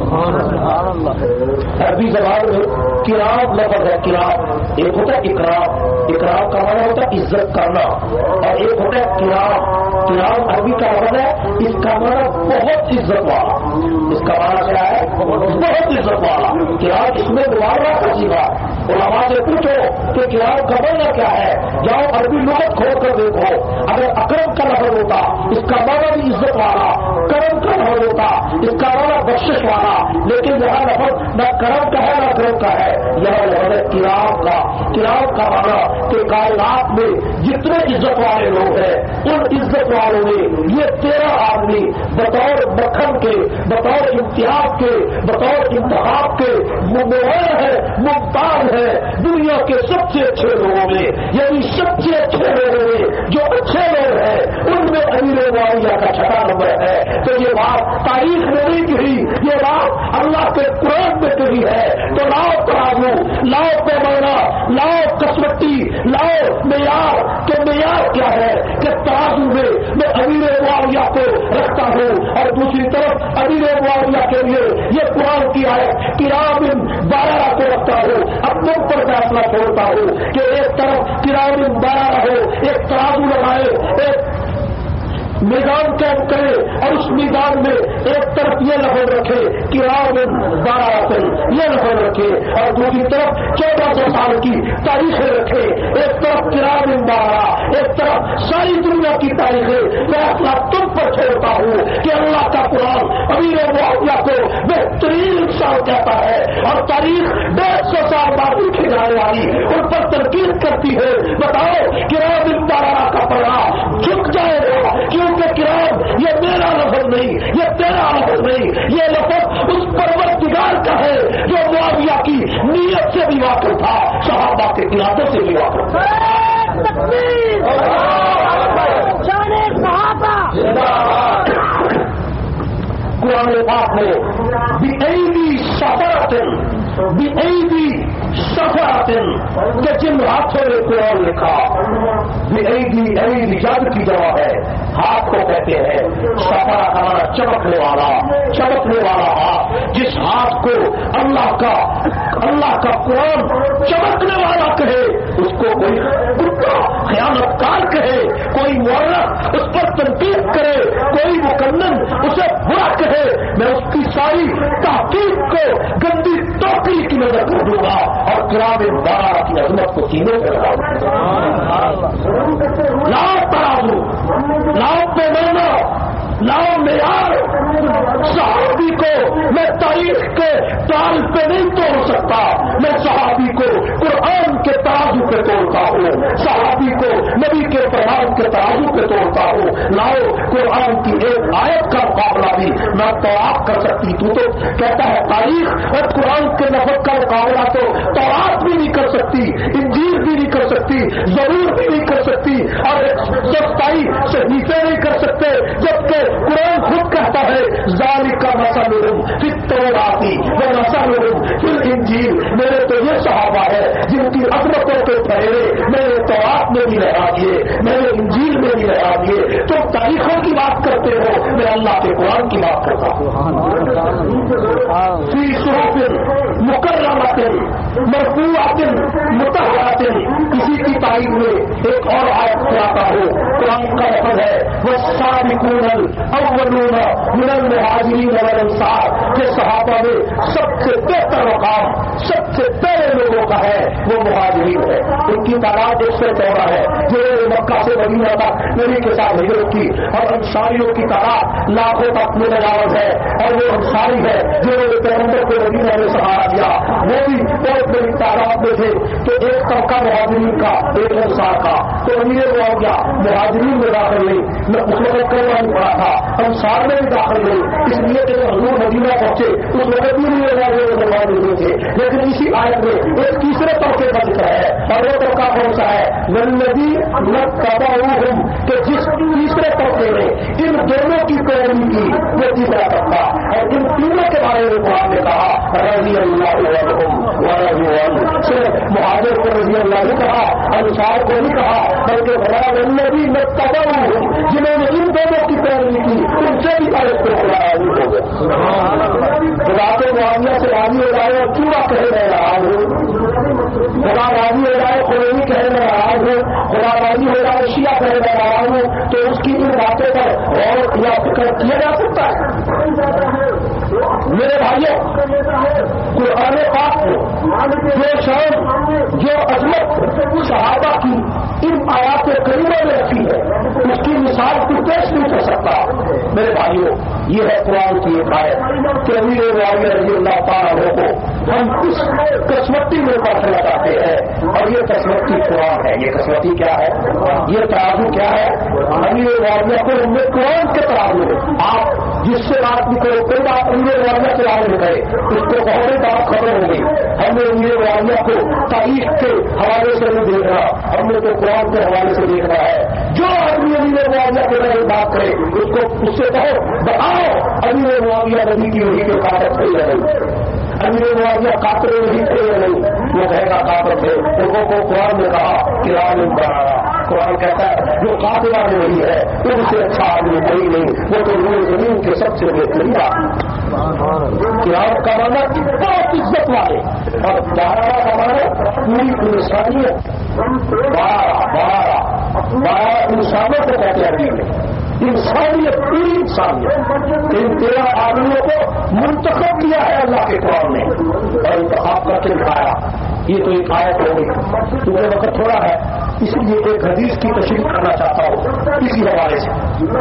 ہے۔ عربی زبان میں کرام لفظ ہے، کرام ایک ہوتا ہے اکرام، اکرام کا معنی ہوتا ہے عزت کرنا، اور ایک ہوتا ہے کرام، کرام عربی کا لفظ ہے، اس کا معنی بہت عزت والا، اس کا معنی کیا ہے بہت عزت والا، کرام اس میں مبالغہ کا صیغہ ہے۔ علماء سے پوچھو کہ کرام کا معنی کیا ہے، جاؤ عربی لغت کھول کر دیکھو، اگر اکرم کا لفظ ہوتا اس کا معنی بھی عزت والا، کرم کا لفظ ہوتا اس کا معنی بخشش والا، لیکن یہاں لفظ نہ کرم کا ہے نہ کرم کا ہے، یہاں لفظ ہے کرام کا۔ کرام کا معنی کہ کائنات میں جتنے عزت والے لوگ ہیں ان عزت والوں نے یہ تیرہ آدمی بطور مکھن کے، بطور امتیاز کے، بطور انتخاب کے ممتاز ہے، ممتاز ہے دنیا کے سب سے اچھے لوگوں میں، یعنی سب سے اچھے لوگوں میں جو اچھے لوگ ہیں ان میں امیر معاویہ کا چھٹا نمبر ہے۔ تو یہ بات تاریخ میں نہیں کہی، یہ بات اللہ کے قرآن میں کہی ہے، تو لاؤ ترازو، لاؤ پیمانہ، لاؤ کسوٹی، لاؤ معیار، کہ معیار کیا ہے کہ ترازو میں میں امیر معاویہ کو رکھتا ہوں اور دوسری طرف امیر معاویہ کے لیے یہ قرآن کی آیت کرام بارہ کو رکھتا ہوں، اپنے پر فیصلہ چھوڑتا ہوں کہ ایک طرف کرام بارہ ہو، ایک ترازو لگائے، ایک میدان قائم کرے اور اس میدان میں ایک طرف یہ لفظ رکھے کرام بارہ رقم یہ لفظ رکھے اور دوسری طرف چودہ سو سال کی تاریخیں رکھے، ایک طرف کرام بارہ ایک طرف ساری دنیا کی تاریخیں۔ فیصلہ تم پر چھوڑتا ہوں کہ اللہ کا قرآن امیر معاویہ کو بہترین انسان کہتا ہے اور تاریخ ڈیڑھ سو سال بعد لکھی جانے والی ان پر تنقید کرتی ہے۔ بتاؤ کرام بارہ کا پڑھا جھک جائے گا کیونکہ کرام یہ میرا لفظ نہیں، یہ تیرا لفظ نہیں، یہ لفظ اس پروردگار کا ہے جو معاویہ کی نیت سے بھی واقف تھا، صحابہ کے ارادوں سے بھی واقف تھا۔ قرآن پاک میں بِأَيْدِي صَبْرَةٍ بِأَيْدِي صَبْرَةٍ کہ جن ہاتھوں نے قرآن لکھا، بِأَيْدِي أَيْدِي یاد کی جگہ ہے، ہاتھ کو کہتے ہیں صبر کا معنی چمکنے والا، چمکنے والا ہاتھ، جس ہاتھ کو اللہ کا اللہ کا قرآن چمکنے والا کہے اس کو کوئی گناہ خیانت کار کہے، کوئی مورخ اس پر تنقید کرے، کوئی مقنن اسے برا کہے، میں اس کی ساری تحقیق کو گندی توقی کی نظر کر دوں گا اور کرام بارہ کی عظمت کو سینے پہ لگاؤں گا۔ لاؤ ترازو، لاؤ پیمانہ، لاؤ معیار۔ صحابی کو میں تاریخ کے تال پہ نہیں توڑ سکتا، میں صحابی کو قرآن کے ترازو پہ توڑتا ہوں، صحابی کو نبی کے فرمان کے ترازو پہ توڑتا ہوں۔ لاؤ قرآن کی ایک آیت کا مقابلہ بھی نہ توات کر سکتی، تو تو کہتا ہے تاریخ اور قرآن کے نفذ کا مقابلہ تو توات بھی نہیں کر سکتی، انجیل بھی نہیں کر سکتی، ضرور بھی نہیں کر سکتی، اور سستائی صحیفے نہیں کر سکتے، جبکہ قرآن خود کہتا ہے ذالک مثلہم فی التوراۃ و مثلہم فی الانجیل، میرے تو یہ صحابہ ہے جن کی عظمتوں کے پہرے میں نے تورات میں بھی لہرا دیے، میں نے انجیل میں بھی لہرا دیے۔ تم تاریخوں کی بات کرتے ہو، میں اللہ کے قرآن کی بات کرتا ہوں۔ فی صحف مکرمۃ مرفوعۃ مطہرۃ، کسی کی تائید میں ایک اور آیت پڑھاتا ہوں، قرآن کا لفظ ہے والسابقون الاولون من المہاجرین والانصار، کہ صحابہ میں سب سے بہتر مقام سب سے پہلے لوگوں کا ہے وہ مہاجرین ہے، ان کی تعداد ایک سو چودہ ہے جنہوں نے مکہ سے مدینہ تک نبی کے ساتھ ہجرت کی، اور انصاریوں کی تعداد لاکھوں تک متجاوز ہے، اور وہ انصاری ہے جنہوں نے پیغمبر کو مدینہ میں سہارا دیا، وہ بھی بہت بڑی تعداد میں تھے۔ تو ایک طبقہ مہاجرین کن کا؟ ایک انصار کا. تو امیر معاویہ مہاجرین میں داخل نہیں، میں اس وقت کلمہ نہیں پڑھا تھا، انصار میں بھی داخل نہیں، اس لیے کہ حضور مدینہ پہنچے اس وقت بھی نہیں مسلمان نہیں تھے. لیکن اسی آیت میں ایک تیسرے طبقے کا ذکر ہے، اور وہ طبقہ کون سا ہے؟ والذی نتبعوہم، کہ جس تیسرے طبقے نے ان دونوں کی پیروی کی وہ تیسرا طبقہ. اور ان تینوں کے بارے میں قرآن نے کہا رضی اللہ عنہم ورضوا عنہ. صرف مہاجر کو رضی اللہ نے کہا، انصار کو نہیں کہا، بلکہ والذی نتبعوہم، جنہوں نے ان دونوں کی پیروی کی ان سے بھی آیت کو قرآن ہو گیا. خدا کے معاملہ سے راضی ہو جائے اور چورا کہے میں ناراض ہوں، خدا راضی ہو جائے خمینی کہے میں ناراض ہوں، خدا راضی ہو جائے شیعہ کہے میں ناراض ہوں، تو اس کی ان باتوں پر غور یا فکر کیا جا سکتا ہے؟ میرے بھائیوں، قرآن پاک کو جو شان جو عظمت صحابہ کی ان آیات کریمہ میں رکھی ہے اس کی مثال کو پیش نہیں کر سکتا. میرے بھائیوں، یہ ہے قرآن کی ایک آیت کہ امیر معاویہ رضی اللہ تعالیٰ کو ہم اس قسمتی میں پڑھنا چاہتے ہیں، اور یہ قسمتی قرآن ہے. یہ قسمتی کیا ہے؟ یہ ترازو کیا ہے؟ امیر معاویہ کو ہم نے قرآن کے ترازو. آپ جس سے بات بھی کرو کوئی بات امیر معاویہ کے بارے میں کرے اس کو بہت ہی بات ختم ہو گئی. ہم نے امیر معاویہ کو تاریخ کے حوالے سے نہیں دیکھ رہا، ہم نے تو قرآن کے حوالے سے دیکھ رہا ہے. جو آدمی امیر معاویہ کے بارے میں بات کرے اس کو اس سے کہو بتاؤ امیر معاویہ نبی کی وحی کے قابل تھے یا نہیں، امیر معاویہ قاتل نہیں تھے یا نہیں. وہ کہے گا قاتل تھے. لوگوں کو قرآن نے کہا کہ عالم بنانا. قرآن کہتا ہے جو قاتل آدمی وہی ہے ان سے اچھا آدمی کوئی نہیں، وہ تو روئے زمین کے سب سے بہترین بات. قرآن کا مانا بہت عزت والے، اور بارہ کا مانا پوری انسانیت. بارہ بارہ بارہ انسانوں کو کہتے ہیں میں انسانیت، پوری انسانیت. ان تیرہ آدمیوں کو منتخب کیا ہے اللہ کے قرآن نے اور انتخاب کر کے دکھایا. یہ تو ایک آیت ہو گئی، کیونکہ وقت تھوڑا ہے اس لیے ایک حدیث کی تشریح کرنا چاہتا ہوں اسی حوالے سے.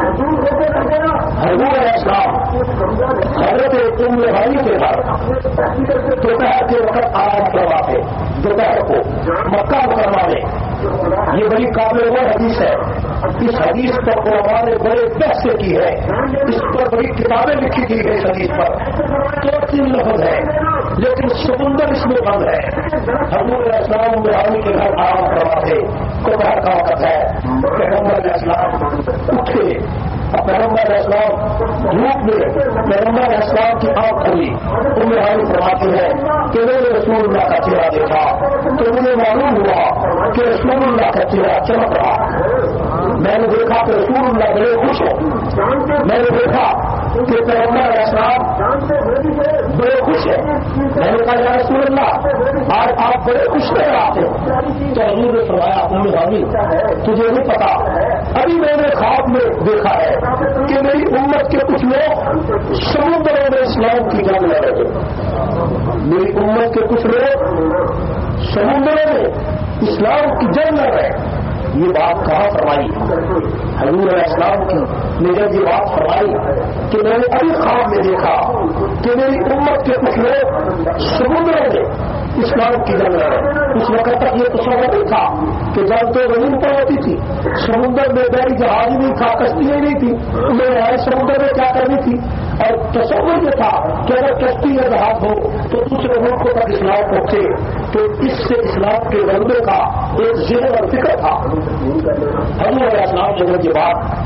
حضور علیہ السلام حضرت ام ہانی کے بعد دوپہر کے وقت آرام کرواتے دوپہر کو مکہ مکرمہ میں. یہ بڑی قابل وہ حدیث ہے. اس حدیث پر علماء نے بڑے بحث سے کی ہے، اس پر بڑی کتابیں لکھی گئی ہے. اس حدیث پر دو تین لفظ ہے لیکن سمندر اس میں بند ہے. حضور علیہ السلام ام کے گھر آرام کرواتے دوپہر کا وقت ہے. پیغمبر علیہ السلام اٹھے، پیغمبر علیہ السلام دھوپ میں پیغمبر علیہ السلام کی آنکھ کھلی. ام ہانی فرماتی ہے کہ میں نے رسول اللہ کا چہرہ دیکھا تو مجھے معلوم ہوا کہ رسول اللہ کا چہرہ چمک رہا. میں نے دیکھا کہ رسول اللہ بڑے خوش ہو. میں نے دیکھا کہ پیغمبر علیہ السلام بڑے خوش ہیں. میں نے کہا یا رسول اللہ آج آپ بڑے خوش نظر آتے ہو. تو حضور نے فرمایا ام ہانی تجھے نہیں پتا، ابھی میں نے خواب میں دیکھا ہے کہ میری امت کے کچھ لوگ سمندروں میں اسلام کی جنگ لڑ رہے ہیں. میری امت کے کچھ لوگ سمندروں میں اسلام کی جنگ لڑ رہے ہیں. یہ بات کہاں فرمائی؟ حضور علیہ السلام کی نے جب یہ بات فرمائی کہ میں نے ابھی خواب میں دیکھا کہ میری امت کے کچھ لوگ سمندروں میں اسلام کی جنگ لڑ رہے ہیں. اس وقت تک یہ تصور نہیں تھا کہ جنگ تو زمین پر ہوتی تھی، سمندر میں بڑی جہاز نہیں تھا، کشتیاں نہیں تھی، انہیں آئے سمندر میں کیا کرنی تھی. اور تصور یہ تھا کہ اگر کشتی یا جہاز ہو تو دوسرے ملکوں تک اسلام پہنچے. تو اس سے اسلام کے غلبے کا ایک ذہن اور فکر تھا. حضور علیہ السلام نے یہ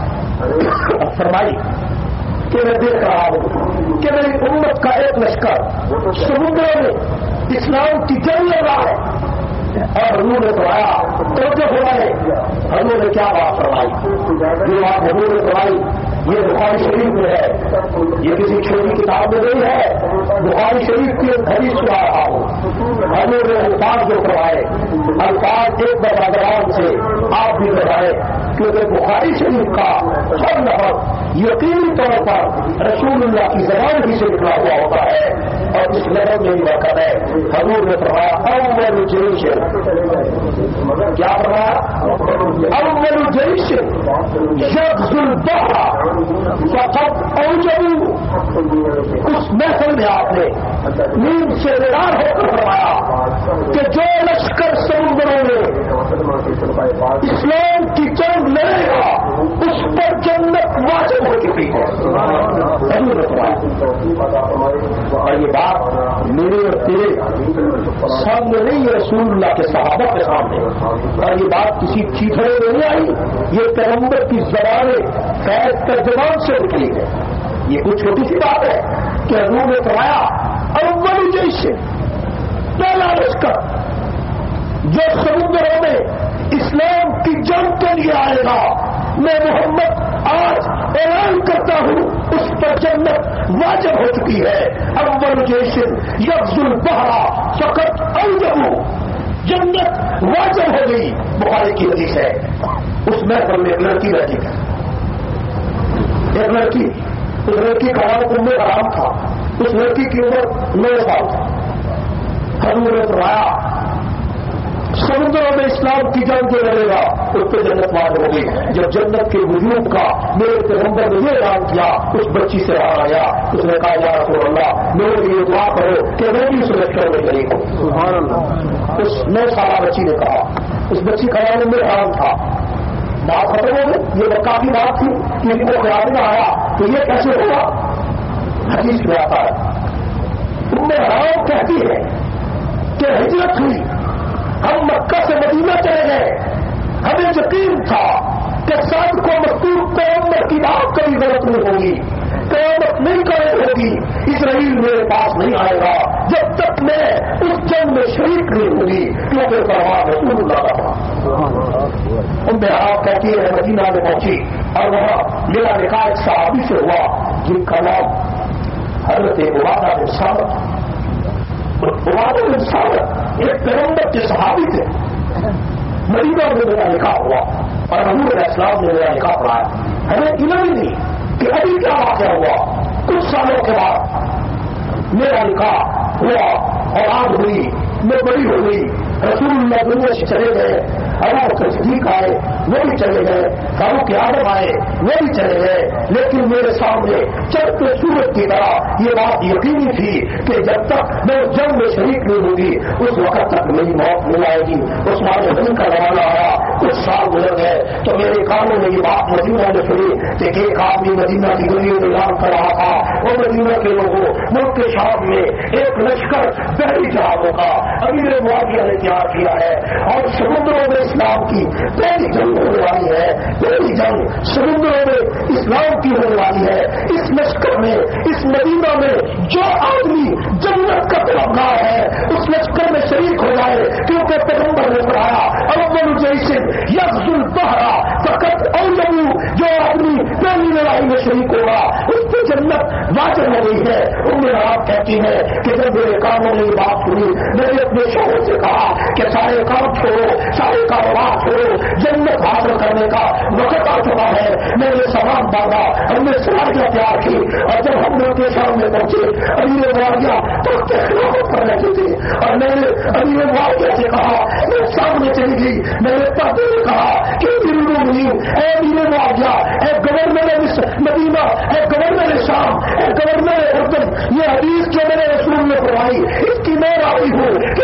بات فرمائی کہ میں دیکھ رہا ہوں کہ میری امت کا ایک لشکر سمندروں میں اسلام کی جنگ لڑ رہا ہے. اور حضور نے فرمایا توجہ فرمائے. حضور نے کیا بات فرمائی؟ یہ بات حضور نے فرمائی یہ بخاری شریف میں ہے، یہ کسی چھوٹی کتاب میں نہیں ہے. بخاری شریف کی ایک حدیث سنا رہا ہوں. حضور نے الفاظ جو فرمائے الفاظ ایک برادران سے آپ بھی فرمائے، کیونکہ بخاری شریف کا ہر لفظ یقینی طور پر رسول اللہ کی زبان ہی سے نکلا ہوا ہوتا ہے اور اس لفظ میں ہی برکت ہے. حضور نے فرمایا اول جیش، کیا فرمایا؟ اول جیش یغزو البحر فقط اوجبوا. اس محفل میں آپ نے نیند سے بیدار ہو کر فرمایا کہ جو لشکر سمندروں میں اسلام کی جنگ لڑے گا اس پر جنت واجب ہو چکی ہے. اور یہ بات میرے اور تیرے سامنے نہیں، یہ رسول اللہ کے صحابہ کے سامنے، اور یہ بات کسی چیٹھڑے میں نہیں آئی، یہ پیغمبر کی زبان فیض ترجمان سے نکلی ہے. یہ کچھ چھوٹی سی بات ہے کہ حضور نے فرمایا اول جیش پہلا لشکر جو سمندروں میں اسلام کی جنگ کے لیے آئے گا، میں محمد آج اعلان کرتا ہوں اس پر جنت واجب ہو چکی ہے. اول جیش یغزو البحر فقط اوجبوا، جنت واجب ہو گئی. بخاری کی حدیث ہے. اس محفل میں ایک لڑکی بیٹھی تھی، ایک لڑکی، اس لڑکی کا نام ام حرام تھا. اس لڑکی کی عمر نو سال تھی. حضور نے فرمایا سمندروں میں اسلام کی جنگ جو لڑے گا اس پہ جنت واجب ہو گئی. جب جنت کے وجود کا میرے پیغمبر نے یہ اعلان کیا، اس بچی سے آ آیا، اس نے کہا یا رسول اللہ میرے لیے دعا کرو کہ میں بھی اس لشکر میں شریک ہوں. سبحان اللہ. اس نو سالہ بچی نے کہا. اس بچی کا نام ام حرام تھا. بات ختم ہو گئی. یہ کافی بات تھی کہ ان کو خیال میں آیا تو یہ کیسے ہوگا. حدیث میں آتا ہے ام حرام کہتی ہے کہ ہجرت ہوئی، ہم مکہ سے مدینہ چلے گئے، ہمیں یقین تھا کہ سب کو مکتوب پیغمبر کی بات کبھی غلط نہیں ہوگی، قیامت نہیں کرے ہوگی، اسرائیل میرے پاس نہیں آئے گا جب تک میں اس جنگ میں شریک نہیں ہوگی، کیونکہ فرمان رسول اللہ کا تھا. ام حرام کہتی ہے مدینہ میں پہنچی اور وہاں میرا نکاح ایک صحابی سے ہوا جن کا نام حضرت عبادہ بن صامت. عبادہ بن صامت ایک پیغمبر کے صحابی تھے. مدینہ میں میرا نکاح ہوا اور حضور علیہ السلام نے میرا نکاح پڑھایا. ہمیں علم ہی نہیں کہ ابھی کیا واقعہ ہوا. کچھ سالوں کے بعد میرا نکاح ہوا، اولاد ہوئی، میں بڑی ہو گئی. رسول اللہ دنیا سے چلے گئے، ابو بکر صدیق آئے وہ بھی چلے گئے، فاروق اعظم آئے وہ بھی چلے گئے. لیکن میرے سامنے چلتے سورج کی طرح یہ بات یقینی تھی کہ جب تک میں جنگ میں شریک نہیں ہوگی اس وقت تک میری موت نہیں آئے گی. عثمان غنی کا زمانہ آیا، کچھ سال گزر گئے تو میرے کانوں میں یہ بات مدینہ میں سنی کہ ایک آدمی مدینہ کی گلیوں میں اعلان کر رہا تھا وہ مدینہ کے لوگوں ملک کے شام میں ایک لشکر بحری جہازوں کا امیر معاویہ نے تیار کیا ہے اور سمندروں میں اسلام کی پہلی جنگ ہونے والی ہے. پہلی جنگ سمندروں میں اسلام کی ہونے والی ہے. اس لشکر میں اس مدینہ میں جو آدمی جنت کا طلبگار ہے اس لشکر میں شریک ہو جائے، کیونکہ پیغمبر نے پڑھایا اول جیش یغزو البحر فقط اوجبوا، جو آدمی پہلی لڑائی میں شریک ہوگا اس پہ جنت واجب ہو گئی ہے. ام حرام کہتی ہے کہ جب میرے کاموں نے یہ بات سنی میں نے اپنے شوہر سے کہا کہ سارے کام چھوڑو، سارے کاروبار چھوڑو، جنت حاصل کرنے کا وقت آ چکا ہے. میں نے سامان باندھا، ہم نے سواریاں تیار کی اور جب ہم لوگ کے سامنے پہنچے امیر معاویہ تو خلافت پر رہتے تھے اور میں نے امیر معاویہ سے کہا، میں سامنے چلی گئی، میں نے پردے میں کہا کہ اے امیر معاویہ، اے گورنر مدینہ، اے گورنر شام، اے گورنر اردن، یہ حدیث جو میں نے رسول نے فرمائی اس کی میں راوی ہوں کہ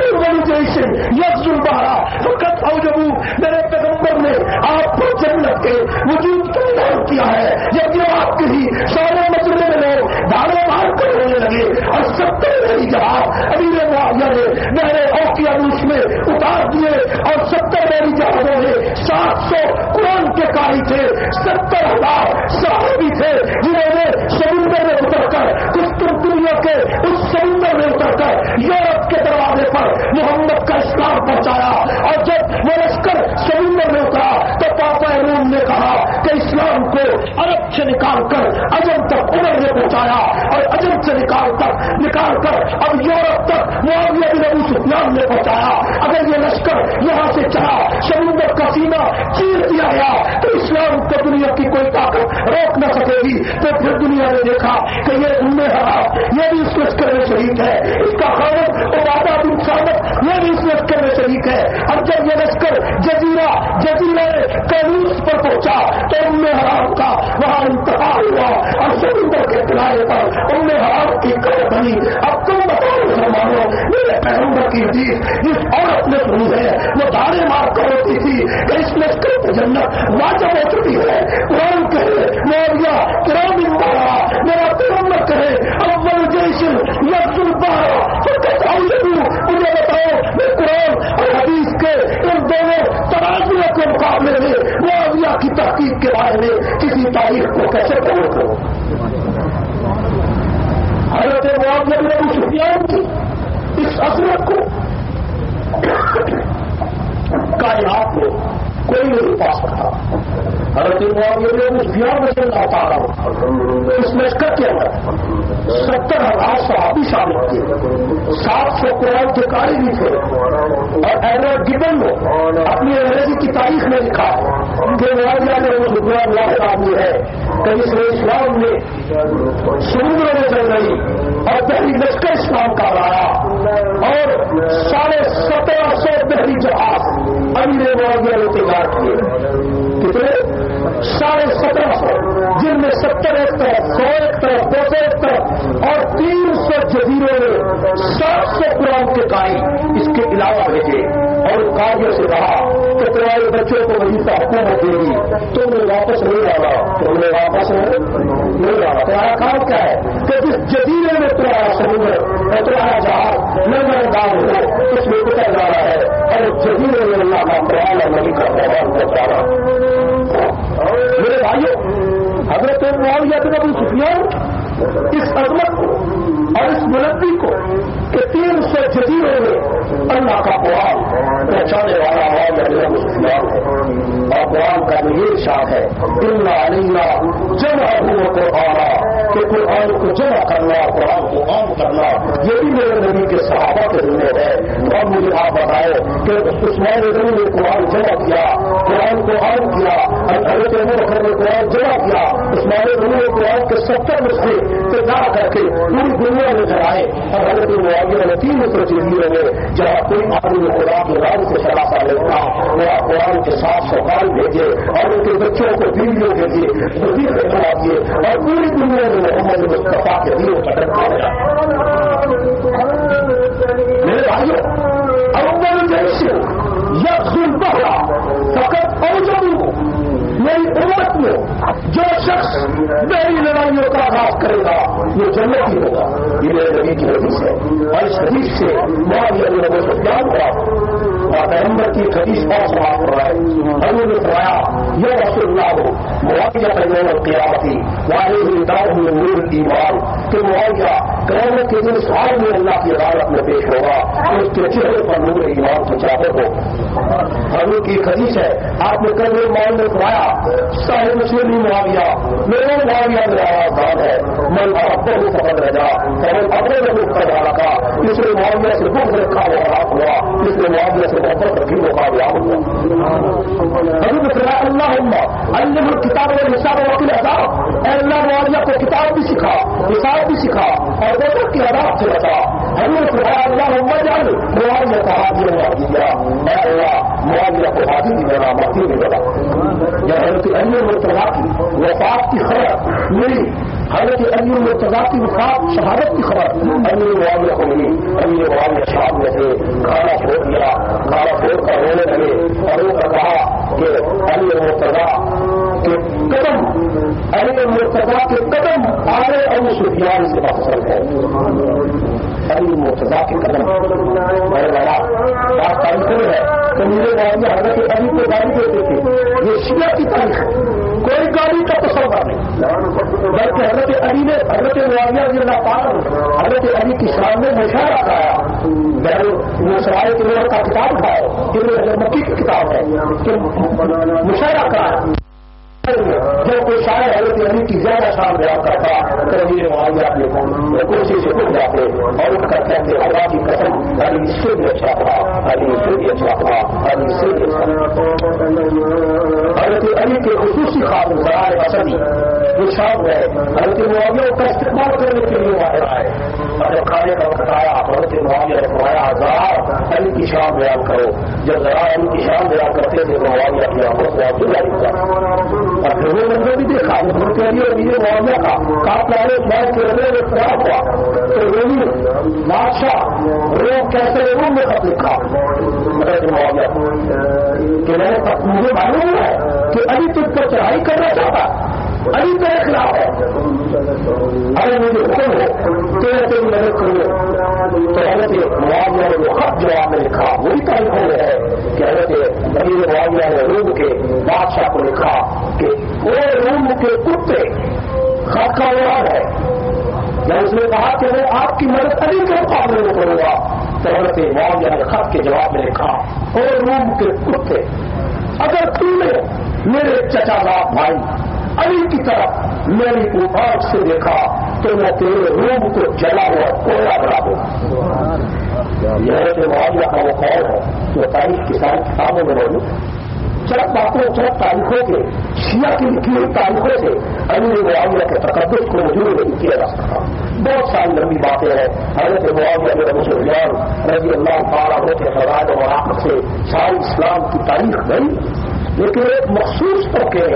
یغزو البحر فقط اوجبوا، میرے پیغمبر نے آپ کو جنت کے وجود کا اعلان کیا ہے. جب یہ آپ کے ہی سارے مسئلے میں لوگ دھاڑے مار کر ہونے لگے اور ستر میری جہاز امیر معاویہ نے میرے اوقیانوس میں اتار دیے اور ستر میری جہازوں میں سات سو قرآن کے قاری تھے، ستر ہزار صحابی تھے جنہوں نے سمندر میں اتر کر قسطنطنیہ کے اس سمندر میں اتر کر یورپ کے دروازے پر محمد کا اسلام پہنچایا. اور جب وہ لشکر سمندر میں اترا تو پاپا روم نے کہا کہ اسلام کو عرب سے نکال کر عجم تک عمر نے پہنچایا اور عجم سے نکال کر نکال کر اب یورپ تک معاویہ بن ابو سفیان نے پہنچایا. اگر یہ لشکر یہاں سے چلا سمندر کا سینہ چیر دیا گیا تو اسلام کو دنیا کی کوئی طاقت روک نہ سکے گی. تو پھر دنیا نے دیکھا کہ یہ ام حرام یہ بھی اس لشکر میں شریک ہے، اس کا خاوند عبادہ بن صامت یہ بھی اس لشکر میں شریک ہے. اور جب یہ لشکر جزیرہ جزیرہ قینوس پر پہنچا تو ام حرام کا وہاں انتقال ہوا اور سمندر کے کنارے پر ام حرام کی قبر بنی. اب تم بتاؤ مسلمانوں، میرے پیغمبر کی حدیث جس عورت نے سنی ہے وہ داڑے مار کر سمجھتی تھی کہ اس لشکر کی جنت واجب ہو چکی ہے. قرآن کہے معاویہ کرام مارا میرا پیغمبر کہے اول جیش یغزو البحر فقط اوجدوا. مجھے بتاؤ میں قرآن اور حدیث کے ان دونوں ترازیوں کے مقابلے میں معاویہ کی تحقیق کے بارے میں کسی تاریخ کو کیسے قبول کروں؟ حضرت معاویہ بن ابو سفیان کی اس عظمت کو کائنات میں کوئی نہیں پا سکتا. حضرت معاویہ بن ابو سفیان رضی اللہ تعالیٰ اس لشکر کے اندر ستر ہزار صحابی شامل تھے, سات سو قرآن کے قاری بھی تھے. اور ایڈورڈ گبن نے اپنی انگریزی کی تاریخ میں لکھا کہ معاویہ بن ابو سفیان واحد آدمی ہے کہ جس نے اسلام میں سمندروں میں چل رہی اور پہلی لشکر اسلام کا لایا اور ساڑھے سترہ سو بحری جہاز امیر معاویہ نے تیار کیے. کتنے؟ ساڑھے سترہ سو, جن میں ستر ایک طرف, سو ایک طرف, دو سو ایک طرف اور تین سو جزیروں میں سات سو قرآن کے قاری اس کے علاوہ بھیجے. اور قاریوں سے کہا کہ تمہارے بچوں کو وظیفہ حکومت دے گی, تم نے واپس نہیں آنا, تم نے واپس نہیں آنا. تمہارا کام کیا ہے کہ جس جزیرے میں تمہارا سمندر اور تمہارا جہاز نظردار ہو اس میں اتر جانا ہے اور جزیرے میں اللہ کا قرآن اور نبی کا پیغام پہنچانا. میرے بھائیوں, حضرت معاویہ بن ابو سفیان اس عظمت کو اور اس بلندی کو کہ تین سو جزیروں میں اللہ کا قرآن پہنچانے والا معاویہ بن ابو سفیان ہے. اور قرآن کا یہ ارشاد ہے انا علینا جمعہ قرآن, کہ قرآن کو جمع کرنا, قرآن کو عام کرنا یہ بھی میرے نبی کے صحابہ کے ذمہ ہے. اور مجھے آپ بتائے کہ عثمان غنی نے قرآن جمع کیا, قرآن کو عام کیا, حضرت عمر بکر نے قرآن جمع کیا, عثمان غنی نے قرآن کے ستر نسخے تیار کر کے پوری دنیا میں چلائے. اور حضرت معاویہ نے تین سو جزیروں میں جہاں کوئی آدمی خدا کے رام سے شراسا لیتا وہاں قرآن کے ساتھ سو قال بھیجے اور ان کے بچوں کو بیویوں بھیجے, وزیر چلا دیے اور پوری دنیا میں محمد مصطفیٰ کے دلوں کا ڈرتا گیا. میرے بھائیوں, اول جیسے یغزو البحر فقط اوجدوا, میری امت میں جو شخص میری لڑائیوں کا آغاز کرے گا وہ جنتی ہوگا. یہ میرے نبی کی حدیث ہے. اور اس حدیث سے معاویہ بن ابو سفیان کا اور پیغمبر کی حدیث اور سماعت کر رہا ہے. حضور نے فرمایا یا رسول اللہ ہو معاویہ کا یوم القیامتی وعلیہ رداء من نور الایمان, کہ معاویہ قیامت کے دن سال میں اللہ کی عدالت میں پیش ہوگا اور اس کے چہرے پر نور ایمان کی چادر ہو. حضور کی حدیث ہے, آپ نے کل ایمان میں فرمایا صاحب مسلم معاویہ میرا معاویہ میرا آزاد ہے, من احبہ فقد رجا فمن ابغضہ فقد ہلکا. اس نے معاویہ سے بغض رکھا وہ ہلاک ہوا, اس نے معاویہ سے محبت رکھی وہ کامیاب ہوا. حضور نے فرمایا اللہم علم الکتاب والحساب وقل عذاب, اے اللہ معاویہ کو کتاب بھی سکھا, حساب بھی سکھا اور دوسروں کی عذاب سے بچا. حضور نے فرمایا اللہم اجعل معاویہ کا ہادی ومہدیا, اے اللہ معاویہ کو ہادی بھی بنا مہدی بھی بنا. جب حضرت علی مرتضیٰ کی وفات کی خبر ملی, حضرت علی مرتضیٰ کی وفات شہادت کی خبر علی معاویہ کو ملی, علی معاویہ شام میں سے کھانا چھوڑ دیا, کھانا چھوڑ کر رونے لگے اور وہ کہا کہ علی مرتضیٰ کے قدم, علی مرتضیٰ کے قدم آرے ابو سفیان سے پسند ہے. علی مرتضیٰ کے قدم میرے بڑا بات تاریخ ہے کہ میرے معاویہ حضرت علی کو گالی دیتے تھے. یہ شیعہ کی تاریخ ہے, کوئی گالی کا تصور نہیں, بلکہ حضرت علی نے حضرت معاویہ رضی اللہ تعالیٰ حضرت علی کی شان میں مشاعرہ کرایا. میں نے سرائے کے لوگوں کا کتاب اٹھایا, ابن حجر مکی کی کتاب ہے کہ مشاعرہ کرایا. جو کوئی شاعر حضرت علی کی زیادہ شان بیان کرتا تو امیر معاویہ اپنے کرسی سے اٹھ جاتے اور اٹھ کر کہتے اللہ کی قسم علی اس سے بھی اچھا تھا, علی اس سے بھی اچھا تھا, علی اس سے بھی اچھا تھا. حضرت علی کے خصوصی خادم ذرائع اسدی وہ شام ہے حضرت معاویہ کا استقبال کرنے کے لیے آ رہا ہے. اور جب کھانے کا وقت آیا حضرت معاویہ نے فرمایا ذرا علی کی شان بیان کرو. جب ذرا علی کی شان بیان کرتے تھے تو معاویہ کی آنکھوں سے آپ جاری کرتا اور پھر وہ منظر بھی دیکھا حضرت علی اور میرے معاویہ کا کاپ لائے میں کے رہے میں خراب ہوا تو رومی بادشاہ روم کیسے روم میں خط لکھا حضرت معاویہ کہ کہ میں نے مجھے معلوم ہے کہ علی تجھ پر چڑھائی کرنا چاہتا، علی تیرے خلاف ہے، ارے مجھے حکم ہو تیرے تیری مدد کروں۔ تو حضرت معاویہ نے جو خط جواب میں لکھا وہی تاریخوں میں ہے کہ حضرت امیر معاویہ نے روم کے بادشاہ کو لکھا کہ وہ روم کے کتے خط کا جواب ہے، میں اس نے کہا کہ میں آپ کی مدد علی کے مقابلے میں کروں گا۔ تو حضرت معاویہ نے خط کے جواب میں لکھا اور روم کے کتے اگر تم نے میرے چچا زاد بھائی علی کی طرف میری کو آنکھ سے دیکھا تو میں تیرے روم کو جلا ہوا کوڑا بنا دوں۔ یہ حضرت معاویہ کا وہ قول ہے جو تاریخ کی ساری کتابوں میں موجود ہے۔ چند باتوں چند تاریخوں کے شیعہ کی لکھی ہوئی تاریخوں سے امیر معاویہ کے تقدس کو وجود نہیں کیا جا سکتا۔ بہت ساری لمبی باتیں ہیں حضرت معاویہ بن ابو سفیان رضی اللہ تعالیٰ عنہ کے فضائل و مناقب سے ساری اسلام کی تاریخ نہیں، لیکن ایک مخصوص طبقے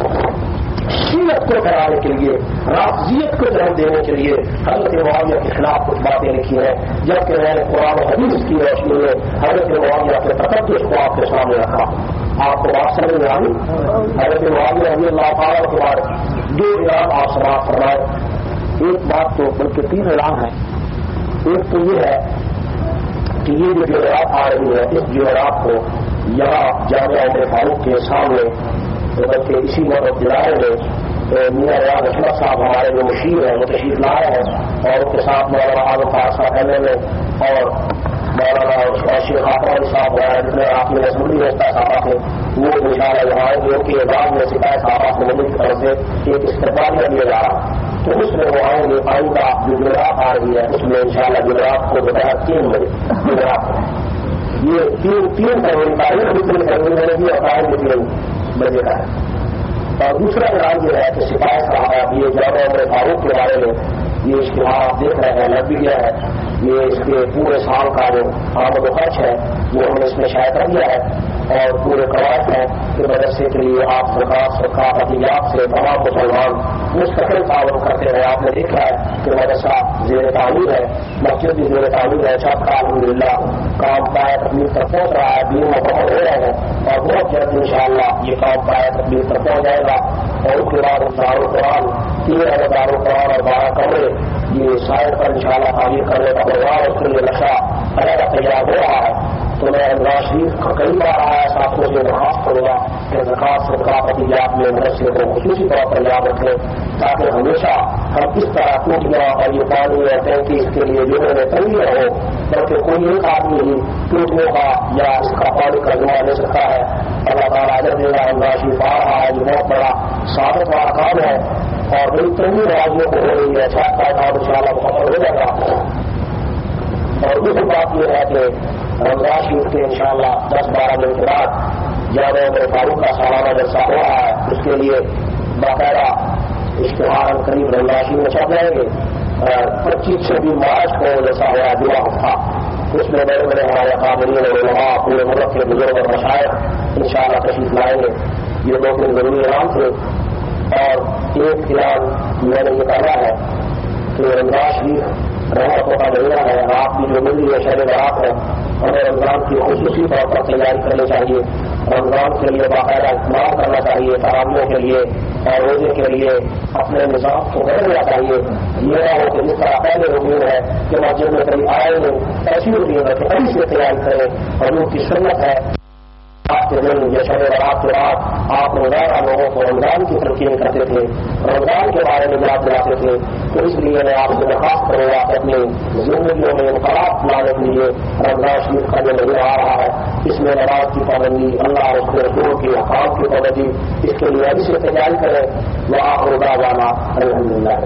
شیعت کو کرانے کے لیے رافضیت کو جنم دینے کے لیے حضرت معاویہ کے خلاف کچھ باتیں لکھی ہیں، جبکہ میں نے قرآن و حدیث کی روشنی میں حضرت معاویہ کے تقدس کو آپ کے سامنے رکھا۔ آپ کو بات سمجھ میں آئی؟ حضرت معاویہ رضی اللہ تعالیٰ کے بعد دو اعلان آپ سماعت فرمائے۔ ایک بات تو بلکہ تین اعلان ہیں۔ ایک تو یہ ہے کہ یہ جو جمعرات آ رہی ہے اس جمعرات کو یہاں جامعہ عمر فاروق کے سامنے بلکہ اسی وقت ادارے میں میاں ریاض احمد صاحب ہمارے جو مشیر ہیں وہ تشریف لائے ہیں اور ان کے ساتھ مولانا اعظم خان صاحب ایم ایل اے اور مولانا شیخ آفر صاحب جتنے آپ میں اسمبلی رہتا صاحب تھے وہ ان شاء اللہ یہاں جو کہ بعد میں سپاہی صاحب سے مدد کی طرف سے ایک استقبالیہ دیا جا رہا تو اس میں وہ آئیں گے آئندہ جو جمعرات آ رہی ہے اس میں ان شاء اللہ جمعرات کو دوپہر تین بجے جمعرات یہ تین تین فروری تاریخ جتنی فروری میں بھی اور تاریخ تین بجے کا ہے۔ اور دوسرا اعلان یہ ہے کہ سپاہی صاحب یہ جامعہ عمر فاروق کے بارے میں یہ اشتہار آپ دیکھ رہے ہیں لگ بھی گیا ہے، یہ اس کے پورے سال کا جو آمد و خرچ ہے وہ ہم نے اس میں شائع کر دیا ہے اور پورے قواعد ہیں کہ مدرسے کے لیے آپ سرکار سرکار عطیات سے تمام مسلمان مستقل تعاون کرتے ہیں۔ آپ نے دیکھا ہے کہ مدرسہ زیر تعمیر ہے، مسجد بھی زیر تعمیر ہے، چھت کا الحمد للہ کام پائے تکمیل تک پہنچ رہا ہے، دین مکمل ہو رہے ہیں اور بہت جلد ان شاء اللہ یہ کام پائے تکمیل تک پہنچ جائے گا اور اس کے بعد دارالقرآن تین ہزار دارالقرآن اور بارہ کمرے یہ شاید پر ان شاء اللہ تعمیر کرنے کا پروگرام اس کے لیے نقشہ علیحدہ تیار ہو رہا ہے۔ تو میں رمضان شریف کا کئی بار آیا ہے ساتھوں سے درخواست کروں گا کہ زکات صدقات عطیات میں مدرسے کو خصوصی طور پر یاد رکھیں تاکہ ہمیشہ ہم اس طرح ٹوٹیاں اور یہ پانی اور ٹینکی اس کے لیے جو ہے تنگی نہ ہو بلکہ کوئی ایک آدمی ہی ٹوٹنے کا یا اس کا پانی کا ذمہ لے سکتا ہے۔ اللہ تعالیٰ اجر دے گا۔ رمضان شریف آ رہا ہے یہ بہت بڑا سعادت والا کام ہے اور بڑی تنگی راضیوں کو ہو رہی ہے، اچھا کام ان شاء اللہ مکمل ہو جائے گا۔ اور دوسری بات یہ ہے کہ رمضان شریف کے انشاءاللہ دس بارہ دن کے بعد جامعہ عمر فاروق کا سالانہ جلسہ ہو رہا ہے، اس کے لیے باقاعدہ اشتہار قریب رمضان شریف میں چھپ جائیں گے۔ پچیس چھبیس مارچ کو جیسا ہوا جمعہ ہفتہ اس میں بڑے بڑے ہمارے قابلین علماء پورے ملک کے بزرگ اور مشائخ ان شاء اللہ تشریف لائیں گے۔ یہ دو تین ضروری اعلان تھے اور ایک اعلان میں نے یہ کہا ہے کہ رمضان شریف رحمتوں کا مہینہ ہے، رات بھی جو مل رہی ہے شہر رات ہے، ہمیں رمضان کی خصوصی طور پر تیاری کرنی چاہیے، رمضان کے لیے باقاعدہ اہتمام کرنا چاہیے، تراویحوں کے لیے اور روزے کے لیے اپنے نظام کو بدلنا چاہیے۔ یہ نہ ہو کہ جس طرح پہلے روٹین ہے کہ مسجد میں کبھی آئے ہوں ایسی روٹین ہے کہ ابھی سے تیاری کریں اور ان کی سنت ہے آپ کے دن یا شب رات کے بعد آپ روزانہ لوگوں کو رمضان کی تلقین کرتے تھے، رمضان کے بارے میں یاد دلاتے تھے۔ تو اس لیے میں آپ سے درخواست کروں گا کہ اپنی زندگیوں میں انقلاب لانے کے لیے رمضان شریف کا جو نظر آ رہا ہے اس میں نماز کی پابندی، اللہ اور اس کے رسول کی احکام کی پابندی، اس کے لیے ابھی سے تیاری کریں۔ وآخر دعوانا الحمدللہ۔